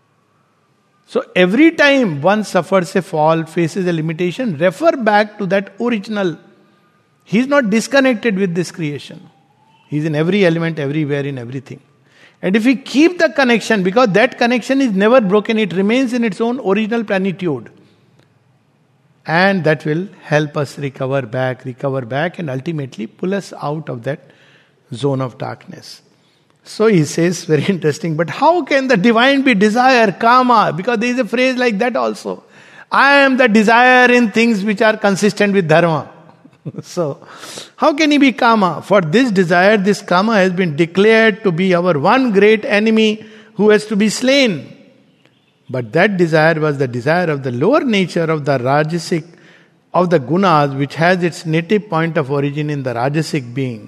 So, every time one suffers a fall, faces a limitation, refer back to that original. He is not disconnected with this creation. He is in every element, everywhere, in everything. And if we keep the connection, because that connection is never broken, it remains in its own original plenitude. And that will help us recover back, and ultimately pull us out of that zone of darkness. So he says, very interesting, but how can the divine be desire, kama? Because there is a phrase like that also. I am the desire in things which are consistent with dharma. So, how can he be kama? For this desire, this kama has been declared to be our one great enemy who has to be slain. But that desire was the desire of the lower nature of the rajasic, of the gunas, which has its native point of origin in the rajasic being.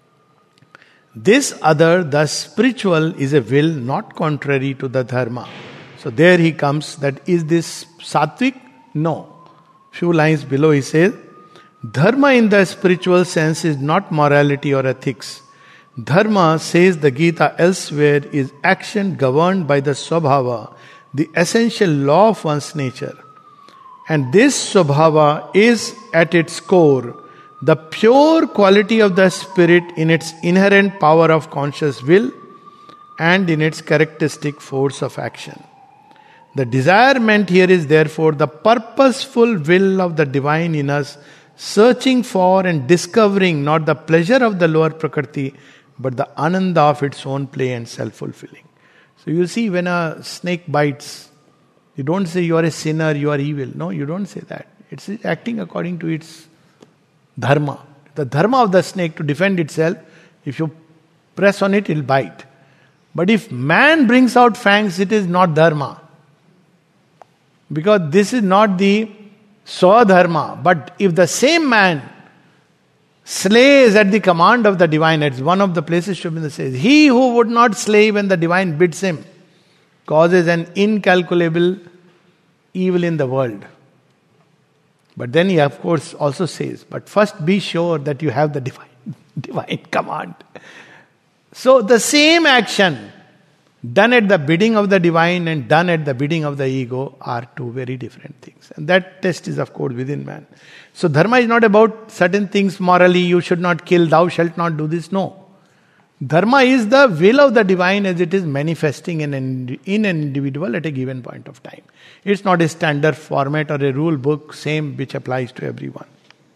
This other, the spiritual, is a will not contrary to the dharma. So there he comes, that is this sattvic? No. Few lines below he says, dharma in the spiritual sense is not morality or ethics. Dharma, says the Gita elsewhere, is action governed by the swabhava, the essential law of one's nature. And this swabhava is at its core the pure quality of the spirit in its inherent power of conscious will and in its characteristic force of action. The desire meant here is therefore the purposeful will of the divine in us, searching for and discovering not the pleasure of the lower prakriti, but the ananda of its own play and self-fulfilling. So you see, when a snake bites, you don't say you are a sinner, you are evil. No, you don't say that. It's acting according to its dharma. The dharma of the snake to defend itself, if you press on it, it will bite. But if man brings out fangs, it is not dharma. Because this is not the swadharma. But if the same man slays at the command of the divine, it's one of the places Sri Aurobindo says, he who would not slay when the divine bids him causes an incalculable evil in the world. But then he of course also says, but first be sure that you have the divine command. So the same action done at the bidding of the divine and done at the bidding of the ego are two very different things. And that test is of course within man. So dharma is not about certain things morally, you should not kill, thou shalt not do this. No. Dharma is the will of the divine as it is manifesting in an individual at a given point of time. It's not a standard format or a rule book, same which applies to everyone.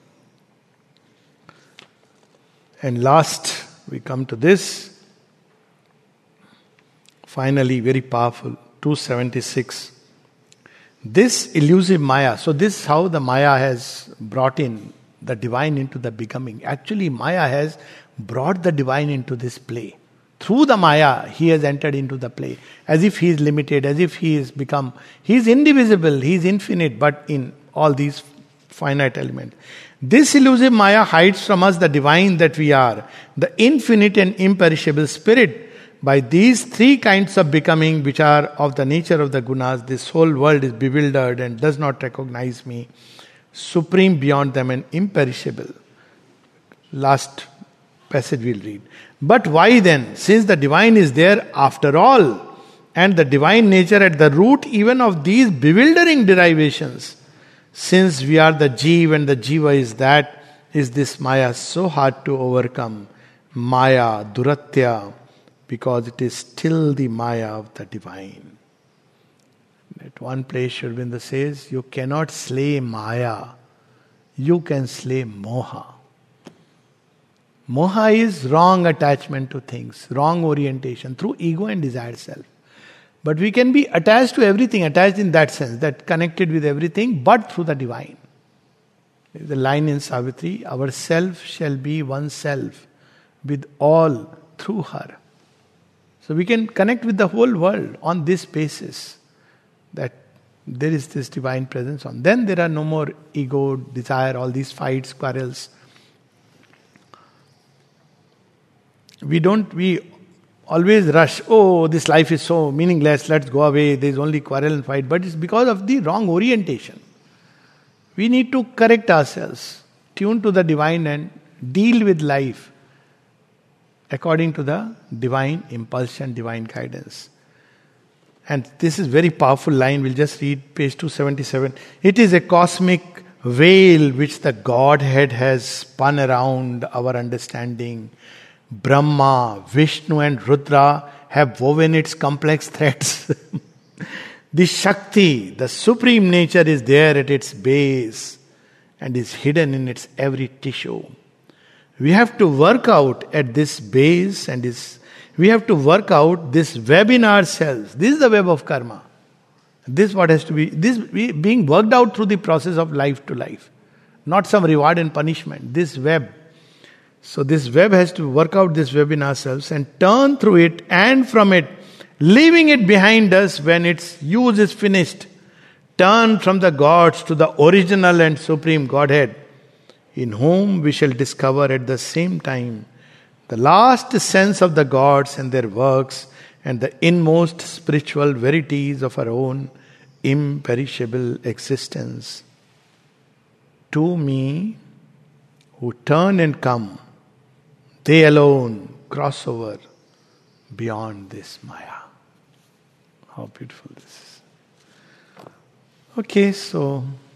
And last, we come to this. Finally, very powerful, 276. This elusive Maya, so this is how the Maya has brought in the divine into the becoming. Actually, Maya has brought the divine into this play. Through the Maya, he has entered into the play. As if he is limited, as if he is indivisible, he is infinite, but in all these finite elements. This illusive Maya hides from us the divine that we are, the infinite and imperishable spirit. By these three kinds of becoming, which are of the nature of the gunas, this whole world is bewildered and does not recognize me, supreme beyond them and imperishable. Last passage we'll read. But why then, since the divine is there after all, and the divine nature at the root even of these bewildering derivations, since we are the Jeev and the Jiva is this Maya so hard to overcome? Maya, Duratya, because it is still the Maya of the divine. At one place, Sri Aurobindo says, you cannot slay Maya, you can slay Moha. Moha is wrong attachment to things, wrong orientation through ego and desired self. But we can be attached to everything, attached in that sense, that connected with everything, but through the divine. The line in Savitri, our self shall be oneself with all through her. So we can connect with the whole world on this basis, that there is this divine presence on. Then there are no more ego, desire, all these fights, quarrels. We always rush, oh, this life is so meaningless, let's go away, there is only quarrel and fight. But it's because of the wrong orientation. We need to correct ourselves, tune to the divine and deal with life according to the divine impulsion, divine guidance. And this is very powerful line, we'll just read page 277. It is a cosmic veil which the Godhead has spun around our understanding. Brahma, Vishnu and Rudra have woven its complex threads. The Shakti, the supreme nature, is there at its base and is hidden in its every tissue. We have to work out at this base we have to work out this web in ourselves. This is the web of karma. This what has to be, being worked out through the process of life to life. Not some reward and punishment. This web. So this web has to work out this web in ourselves and turn through it and from it, leaving it behind us when its use is finished. Turn from the gods to the original and supreme Godhead, in whom we shall discover at the same time the last sense of the gods and their works and the inmost spiritual verities of our own imperishable existence. To me, who turn and come, they alone cross over beyond this Maya. How beautiful this is. Okay, so